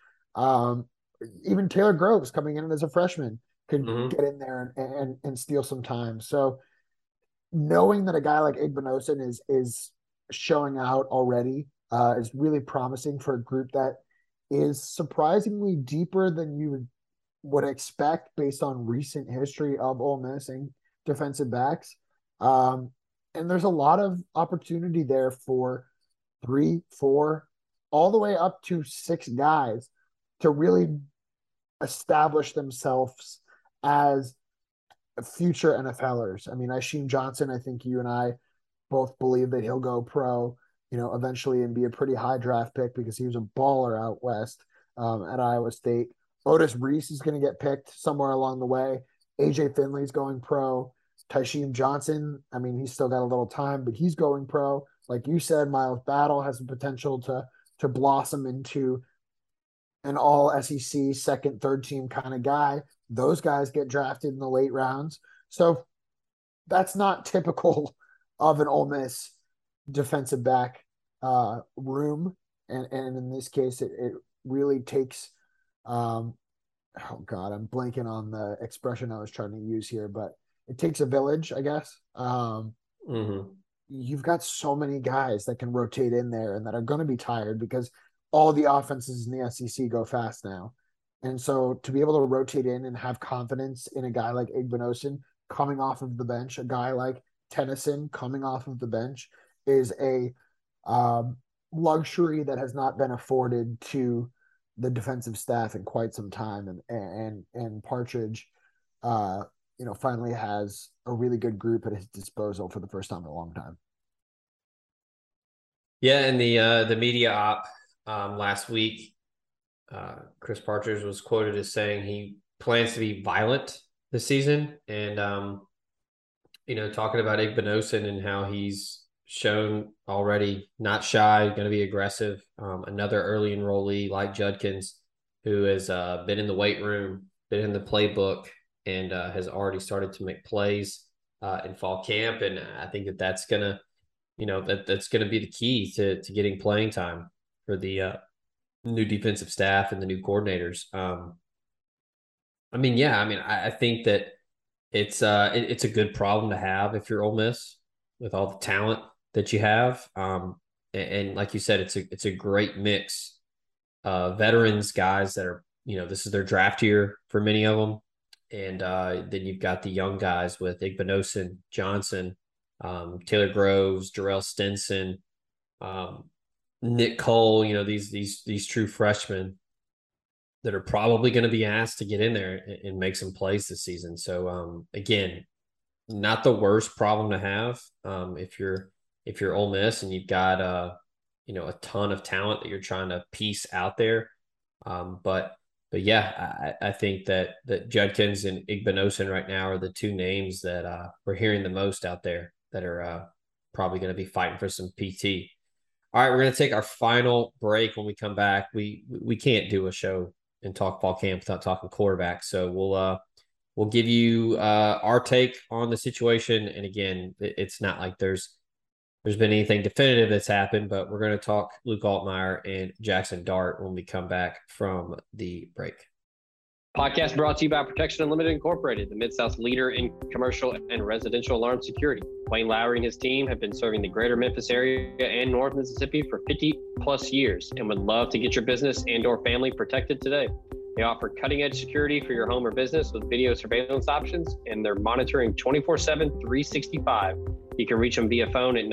Even Taylor Groves coming in as a freshman could get in there and steal some time. So knowing that a guy like Igbinosun is showing out already is really promising for a group that is surprisingly deeper than you would expect based on recent history of Ole Miss and defensive backs. And there's a lot of opportunity there for 3, 4, all the way up to 6 guys to really establish themselves as future NFLers. I mean, Isheem Johnson, I think you and I both believe that he'll go pro, eventually and be a pretty high draft pick because he was a baller out west at Iowa State. Otis Reese is going to get picked somewhere along the way. AJ Finley's going pro. Tysheem Johnson, I mean, he's still got a little time, but he's going pro. Like you said, Miles Battle has the potential to blossom into an all SEC second, third team kind of guy. Those guys get drafted in the late rounds. So that's not typical of an Ole Miss defensive back room. And in this case, it really takes oh God, I'm blanking on the expression I was trying to use here, but it takes a village, I guess. You've got so many guys that can rotate in there and that are going to be tired because all the offenses in the SEC go fast now. And so to be able to rotate in and have confidence in a guy like Igbinosun coming off of the bench, a guy like Tennyson coming off of the bench is a luxury that has not been afforded to the defensive staff in quite some time. And Partridge, finally has a really good group at his disposal for the first time in a long time. Yeah, and the media op last week, Chris Partridge was quoted as saying he plans to be violent this season, and talking about Igbinosun and how he's shown already not shy, going to be aggressive. Another early enrollee like Judkins, who has been in the weight room, been in the playbook, and has already started to make plays in fall camp. And I think that's going to, that's going to be the key to getting playing time for the new defensive staff and the new coordinators. I think that it's a good problem to have if you're Ole Miss with all the talent that you have. And like you said, it's a great mix of veterans, guys that are, this is their draft year for many of them. And then you've got the young guys with Igbinosun, Johnson, Taylor Groves, Jarrell Stinson, Nick Cole, these true freshmen that are probably going to be asked to get in there and make some plays this season. So again, not the worst problem to have if you're Ole Miss and you've got a ton of talent that you're trying to piece out there. But yeah, I think that Judkins and Igbinosun right now are the two names that we're hearing the most out there that are probably going to be fighting for some PT. All right, we're going to take our final break. When we come back, we can't do a show and talk fall camp without talking quarterback. So we'll give you our take on the situation. And again, it's not like there's been anything definitive that's happened, but we're going to talk Luke Altmyer and Jackson Dart when we come back from the break. Podcast brought to you by Protection Unlimited Incorporated, the Mid-South's leader in commercial and residential alarm security. Wayne Lowry and his team have been serving the greater Memphis area and North Mississippi for 50 plus years and would love to get your business and or family protected today. They offer cutting-edge security for your home or business with video surveillance options, and they're monitoring 24/7, 365. You can reach them via phone at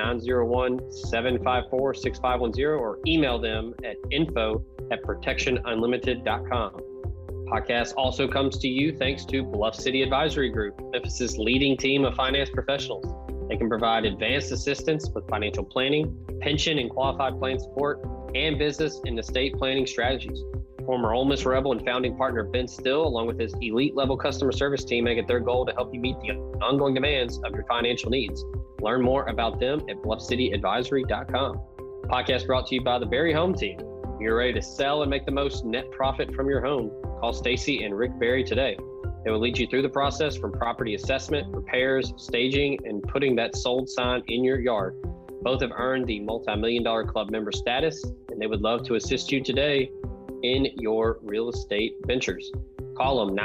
901-754-6510 or email them at info@protectionunlimited.com. Podcast also comes to you thanks to Bluff City Advisory Group, Memphis's leading team of finance professionals. They can provide advanced assistance with financial planning, pension and qualified plan support, and business and estate planning strategies. Former Ole Miss Rebel and founding partner Ben Still, along with his elite-level customer service team, make it their goal to help you meet the ongoing demands of your financial needs. Learn more about them at bluffcityadvisory.com. Podcast brought to you by the Berry Home Team. You're ready to sell and make the most net profit from your home. Call Stacy and Rick Berry today. They will lead you through the process from property assessment, repairs, staging, and putting that sold sign in your yard. Both have earned the multi-million-dollar club member status, and they would love to assist you today in your real estate ventures. Call them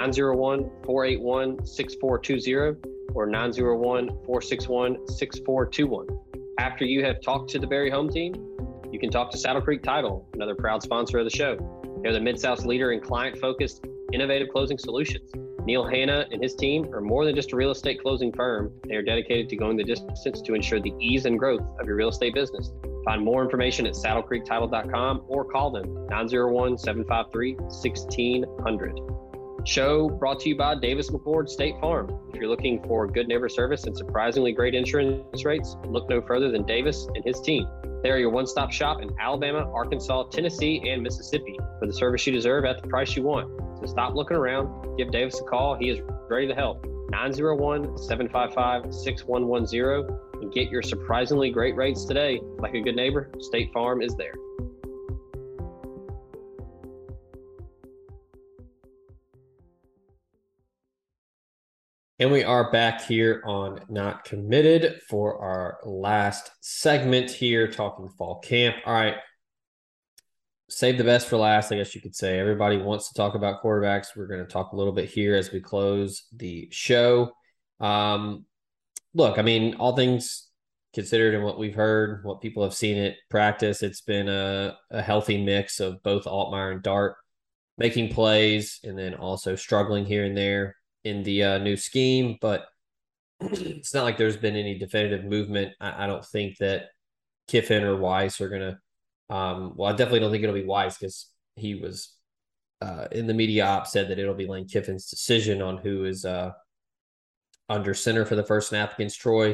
901-481-6420 or 901-461-6421. After you have talked to the Berry Home Team, you can talk to Saddle Creek Title, another proud sponsor of the show. They're the Mid-South's leader in client-focused, innovative closing solutions. Neil Hanna and his team are more than just a real estate closing firm. They are dedicated to going the distance to ensure the ease and growth of your real estate business. Find more information at saddlecreektitle.com or call them 901-753-1600. Show brought to you by Davis McCord State Farm. If you're looking for good neighbor service and surprisingly great insurance rates, look no further than Davis and his team. They are your one-stop shop in Alabama, Arkansas, Tennessee, and Mississippi for the service you deserve at the price you want. So stop looking around. Give Davis a call. He is ready to help. 901-755-6110 and get your surprisingly great rates today. Like a good neighbor, State Farm is there. And we are back here on Not Committed for our last segment here, talking fall camp. All right. Save the best for last, I guess you could say. Everybody wants to talk about quarterbacks. We're going to talk a little bit here as we close the show. Look, I mean, all things considered and what we've heard, what people have seen at practice, it's been a healthy mix of both Altmyer and Dart making plays and then also struggling here and there in the new scheme, but it's not like there's been any definitive movement. I don't think that Kiffin or Weiss are going to well, I definitely don't think it'll be Weiss because he was in the media op said that it'll be Lane Kiffin's decision on who is under center for the first snap against Troy.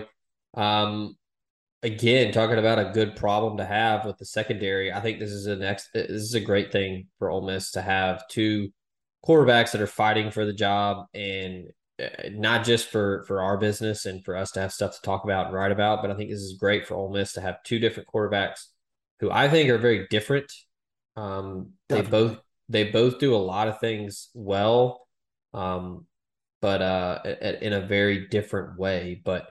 Again, talking about a good problem to have with the secondary, I think this is a great thing for Ole Miss to have two quarterbacks that are fighting for the job, and not just for our business and for us to have stuff to talk about and write about, but I think this is great for Ole Miss to have two different quarterbacks who I think are very different. They both do a lot of things well, but in a very different way. But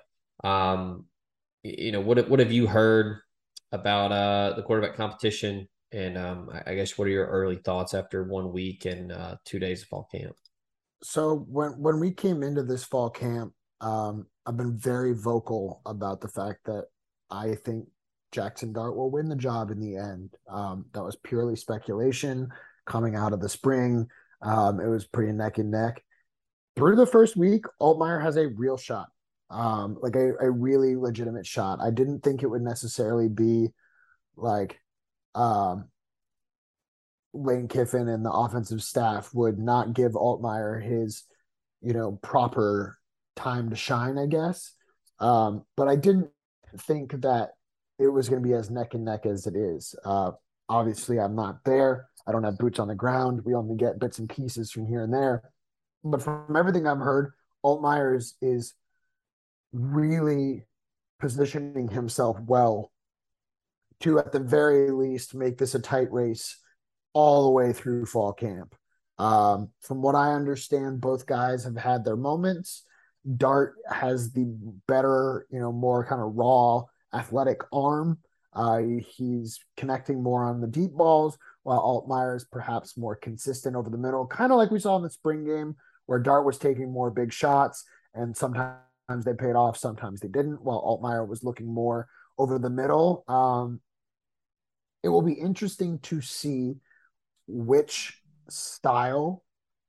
what have you heard about the quarterback competition? And I guess what are your early thoughts after 1 week and 2 days of fall camp? So when we came into this fall camp, I've been very vocal about the fact that I think Jackson Dart will win the job in the end. That was purely speculation coming out of the spring. It was pretty neck and neck. Through the first week, Altmyer has a real shot, like a really legitimate shot. I didn't think it would necessarily be like Lane Kiffin and the offensive staff would not give Altmyer his, proper time to shine, I guess. But I didn't think that it was going to be as neck and neck as it is. Obviously, I'm not there. I don't have boots on the ground. We only get bits and pieces from here and there. But from everything I've heard, Altmyer is really positioning himself well to, at the very least, make this a tight race all the way through fall camp. From what I understand, both guys have had their moments. Dart has the better, more kind of raw athletic arm. He's connecting more on the deep balls, while Altmaier is perhaps more consistent over the middle, kind of like we saw in the spring game where Dart was taking more big shots and sometimes they paid off, sometimes they didn't, while Altmaier was looking more over the middle. It will be interesting to see which style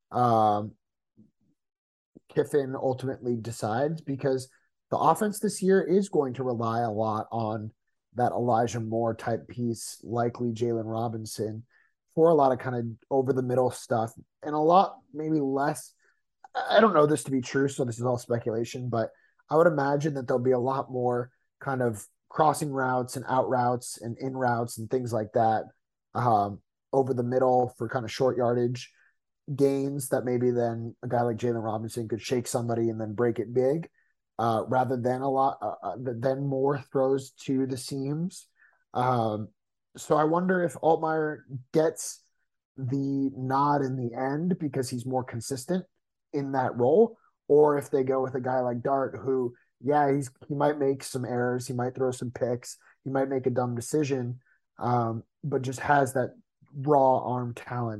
Kiffin ultimately decides, because the offense this year is going to rely a lot on that Elijah Moore type piece, likely Jalen Robinson, for a lot of kind of over the middle stuff and a lot maybe less. I don't know this to be true, so this is all speculation, but I would imagine that there'll be a lot more kind of crossing routes and out routes and in routes and things like that over the middle for kind of short yardage gains that maybe then a guy like Jalen Robinson could shake somebody and then break it big, rather than then more throws to the seams. So I wonder if Altmaier gets the nod in the end because he's more consistent in that role, or if they go with a guy like Dart who, yeah, he might make some errors, he might throw some picks, he might make a dumb decision, but just has that raw arm talent.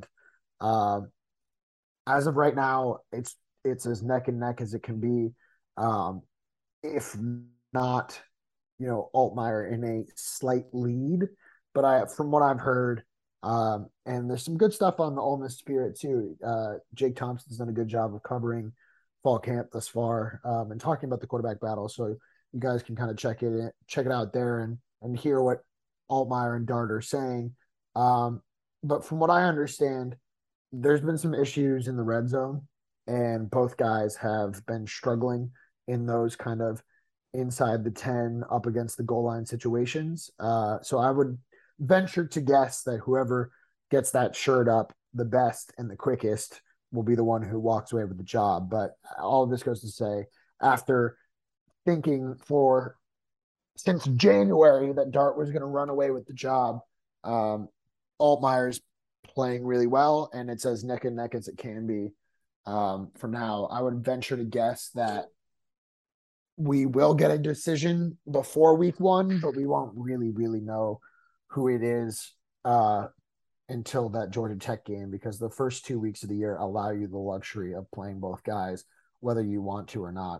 As of right now, it's as neck and neck as it can be. If not, Altmaier in a slight lead. But from what I've heard, and there's some good stuff on the Ole Miss Spirit too. Jake Thompson's done a good job of covering fall camp thus far, and talking about the quarterback battle. So you guys can kind of check it out there and hear what Altmaier and Dart are saying. But from what I understand, there's been some issues in the red zone, and both guys have been struggling in those kind of inside the 10 up against the goal line situations. So I would venture to guess that whoever gets that shirt up the best and the quickest will be the one who walks away with the job. But all of this goes to say, after thinking since January that Dart was going to run away with the job, Altmaier's playing really well, and it's as neck and neck as it can be for now. I would venture to guess that we will get a decision before week 1, but we won't really know who it is until that Georgia Tech game, because the first 2 weeks of the year allow you the luxury of playing both guys, whether you want to or not.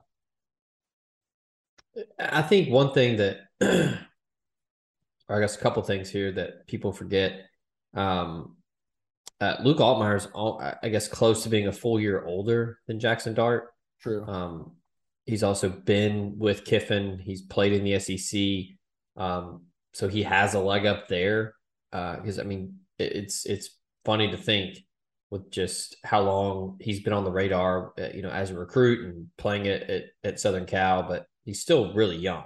I think one thing that, or I guess a couple things here that people forget. Luke Altmaier's, I guess, close to being a full year older than Jackson Dart. True. He's also been with Kiffin. He's played in the SEC. So he has a leg up there. Because, I mean, it's funny to think with just how long he's been on the radar, as a recruit and playing at Southern Cal, but he's still really young.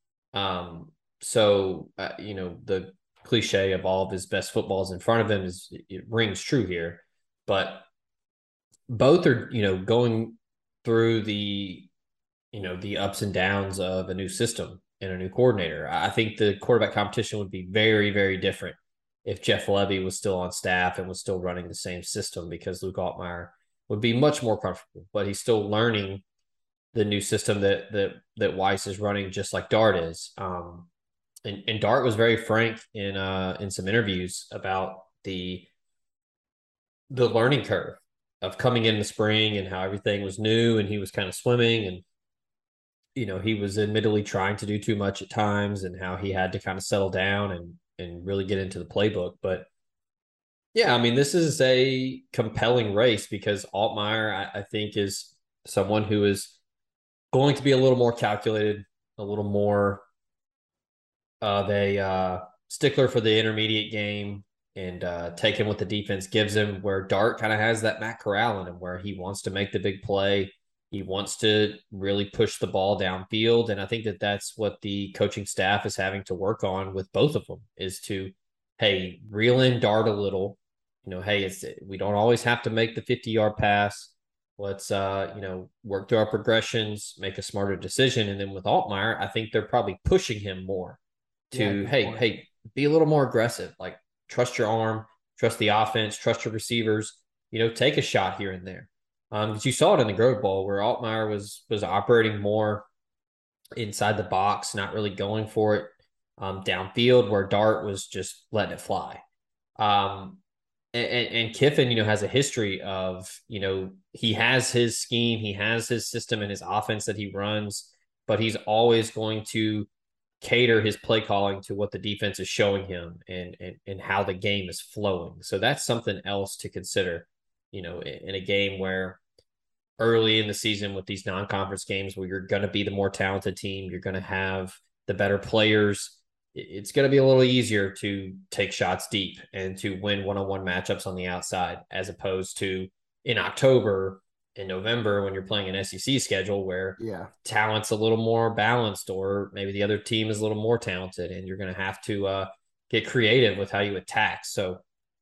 So the cliche of all of his best footballs in front of him it rings true here, but both are, going through the ups and downs of a new system and a new coordinator. I think the quarterback competition would be very, very different if Jeff Lebby was still on staff and was still running the same system, because Luke Altmaier would be much more comfortable, but he's still learning the new system that Weiss is running, just like Dart is. And Dart was very frank in some interviews about the learning curve of coming in the spring and how everything was new and he was kind of swimming, and he was admittedly trying to do too much at times and how he had to kind of settle down and really get into the playbook. But yeah, I mean, this is a compelling race because Altmaier, I think, is someone who is going to be a little more calculated, a little more of a stickler for the intermediate game and taking what the defense gives him, where Dart kind of has that Matt Corral in him, where he wants to make the big play. He wants to really push the ball downfield. And I think that's what the coaching staff is having to work on with both of them, is to, hey, reel in Dart a little. Hey, we don't always have to make the 50-yard pass. Let's, work through our progressions, make a smarter decision. And then with Altmaier, I think they're probably pushing him more to, hey, be a little more aggressive. Like, trust your arm, trust the offense, trust your receivers, take a shot here and there. Because you saw it in the Grove Bowl where Altmaier was operating more inside the box, not really going for it downfield, where Dart was just letting it fly. And Kiffin, has a history of, he has his scheme, he has his system and his offense that he runs, but he's always going to cater his play calling to what the defense is showing him and how the game is flowing. So that's something else to consider, in a game where early in the season with these non-conference games where you're going to be the more talented team, you're going to have the better players. It's going to be a little easier to take shots deep and to win one-on-one matchups on the outside, as opposed to in October and November when you're playing an SEC schedule where talent's a little more balanced, or maybe the other team is a little more talented, and you're going to have to get creative with how you attack. So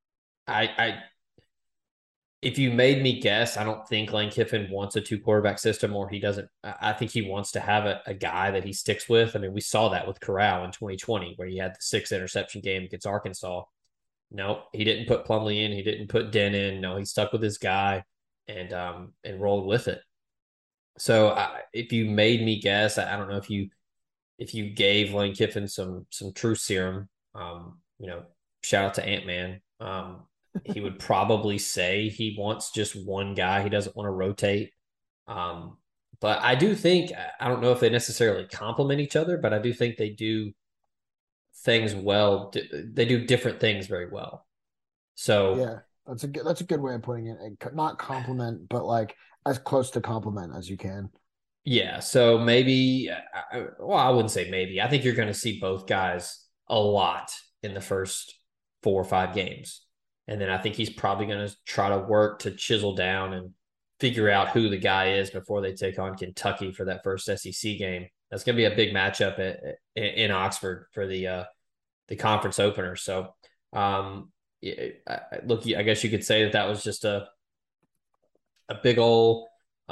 if you made me guess, I don't think Lane Kiffin wants a 2-quarterback system, or he doesn't. I think he wants to have a guy that he sticks with. I mean, we saw that with Corral in 2020, where he had the 6 interception game against Arkansas. No, he didn't put Plumlee in. He didn't put Den in. No, he stuck with his guy and rolled with it. So if you made me guess, I don't know if you gave Lane Kiffin some truth serum. Shout out to Ant-Man. He would probably say he wants just one guy. He doesn't want to rotate. But I do think, I don't know if they necessarily complement each other, but I do think they do things well. They do different things very well. So yeah, that's a good way of putting it. Not complement, but like as close to complement as you can. Yeah. So maybe, I wouldn't say maybe. I think you're going to see both guys a lot in the first 4 or 5 games. And then I think he's probably going to try to work to chisel down and figure out who the guy is before they take on Kentucky for that first SEC game. That's going to be a big matchup in Oxford for the conference opener. So, look, I guess you could say that was just a big old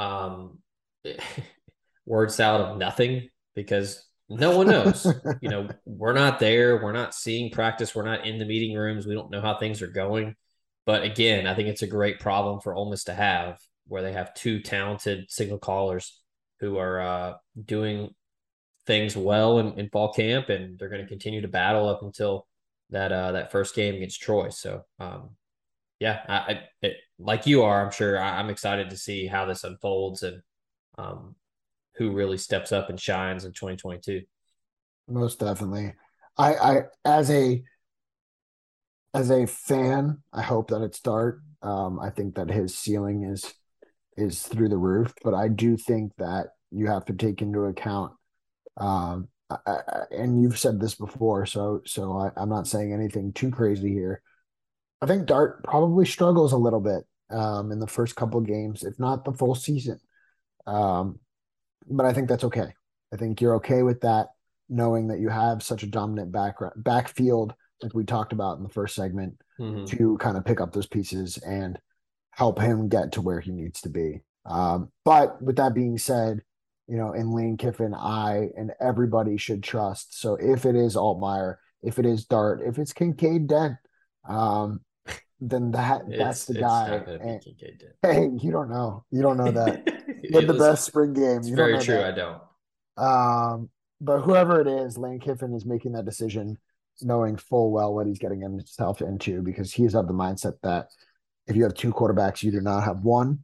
word salad of nothing, because no one knows. We're not there. We're not seeing practice. We're not in the meeting rooms. We don't know how things are going. But again, I think it's a great problem for Ole Miss to have, where they have 2 talented signal callers who are doing things well in fall camp, and they're going to continue to battle up until that first game against Troy. So, like you are, I'm sure I'm excited to see how this unfolds and who really steps up and shines in 2022. Most definitely. I as a fan, I hope that it's Dart. I think that his ceiling is through the roof, but I do think that you have to take into account, and you've said this before, so I'm not saying anything too crazy here. I think Dart probably struggles a little bit in the first couple of games, if not the full season. But I think that's okay. I think you're okay with that, knowing that you have such a dominant backfield, like we talked about in the first segment, to kind of pick up those pieces and help him get to where he needs to be. But with that being said, in Lane Kiffin, I and everybody should trust. So if it is Altmaier, if it is Dart, if it's Kincaid Den, then that's the guy. And, hey, you don't know that. He had the best spring game. It's very true. That. I don't. But whoever it is, Lane Kiffin is making that decision, knowing full well what he's getting himself into, because he's of the mindset that if you have 2 quarterbacks, you do not have one.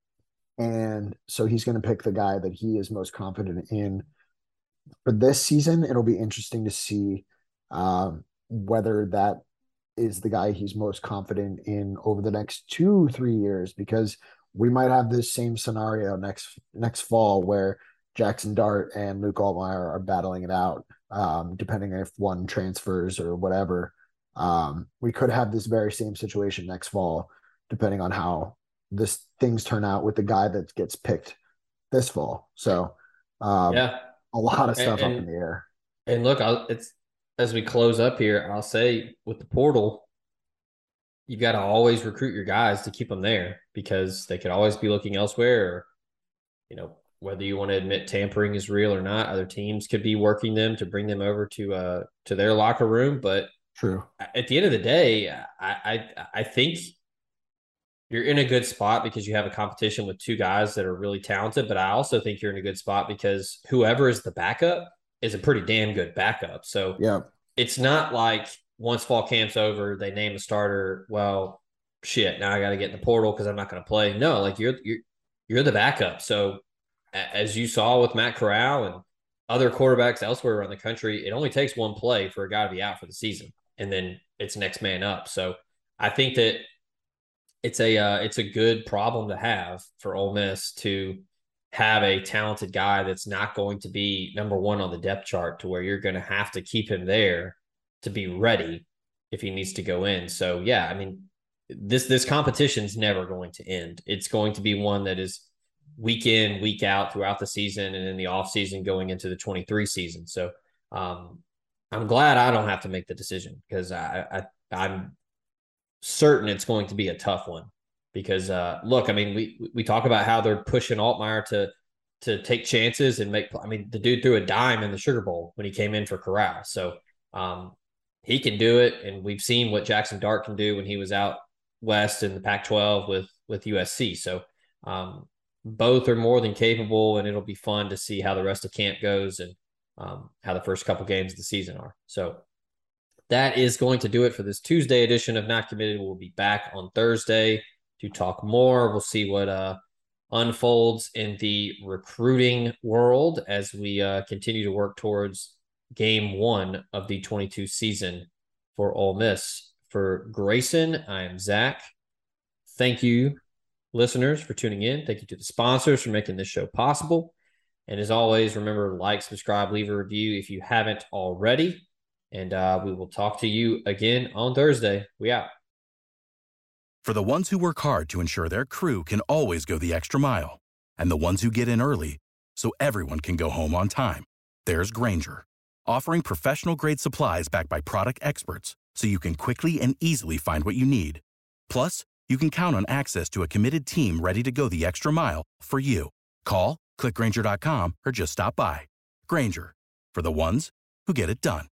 And so he's going to pick the guy that he is most confident in. For this season, it'll be interesting to see whether that is the guy he's most confident in over the next 2-3 years, because we might have this same scenario next fall where Jackson Dart and Luke Altmaier are battling it out, depending if one transfers or whatever. We could have this very same situation next fall, depending on how things turn out with the guy that gets picked this fall. So, a lot of stuff up in the air. And look, as we close up here, I'll say with the portal, you got to always recruit your guys to keep them there, because they could always be looking elsewhere, or, whether you want to admit tampering is real or not, other teams could be working them to bring them over to their locker room. But true, at the end of the day, I think you're in a good spot because you have a competition with 2 guys that are really talented. But I also think you're in a good spot because whoever is the backup is a pretty damn good backup. So yeah, it's not like once fall camp's over, they name a starter. Well, shit, now I got to get in the portal because I'm not going to play. No, like you're the backup. So as you saw with Matt Corral and other quarterbacks elsewhere around the country, it only takes one play for a guy to be out for the season, and then it's next man up. So I think that it's a good problem to have for Ole Miss to have a talented guy that's not going to be number one on the depth chart, to where you're going to have to keep him there to be ready if he needs to go in. So yeah, I mean, this competition's never going to end. It's going to be one that is week in, week out throughout the season, and in the off season going into the 23 season. So I'm glad I don't have to make the decision, because I'm certain it's going to be a tough one. Because look, I mean, we talk about how they're pushing Altmaier to take chances and make. I mean, the dude threw a dime in the Sugar Bowl when he came in for Corral, so he can do it. And we've seen what Jackson Dart can do when he was out west in the Pac-12 with USC. So both are more than capable, and it'll be fun to see how the rest of camp goes and how the first couple games of the season are. So that is going to do it for this Tuesday edition of Not Committed. We'll be back on Thursday to talk more. We'll see what unfolds in the recruiting world as we continue to work towards game 1 of the 22 season for Ole Miss. For Grayson, I am Zach. Thank you, listeners, for tuning in. Thank you to the sponsors for making this show possible. And as always, remember, like, subscribe, leave a review if you haven't already. And we will talk to you again on Thursday. We out. For the ones who work hard to ensure their crew can always go the extra mile, and the ones who get in early so everyone can go home on time, there's Grainger, offering professional-grade supplies backed by product experts so you can quickly and easily find what you need. Plus, you can count on access to a committed team ready to go the extra mile for you. Call, click Grainger.com, or just stop by. Grainger, for the ones who get it done.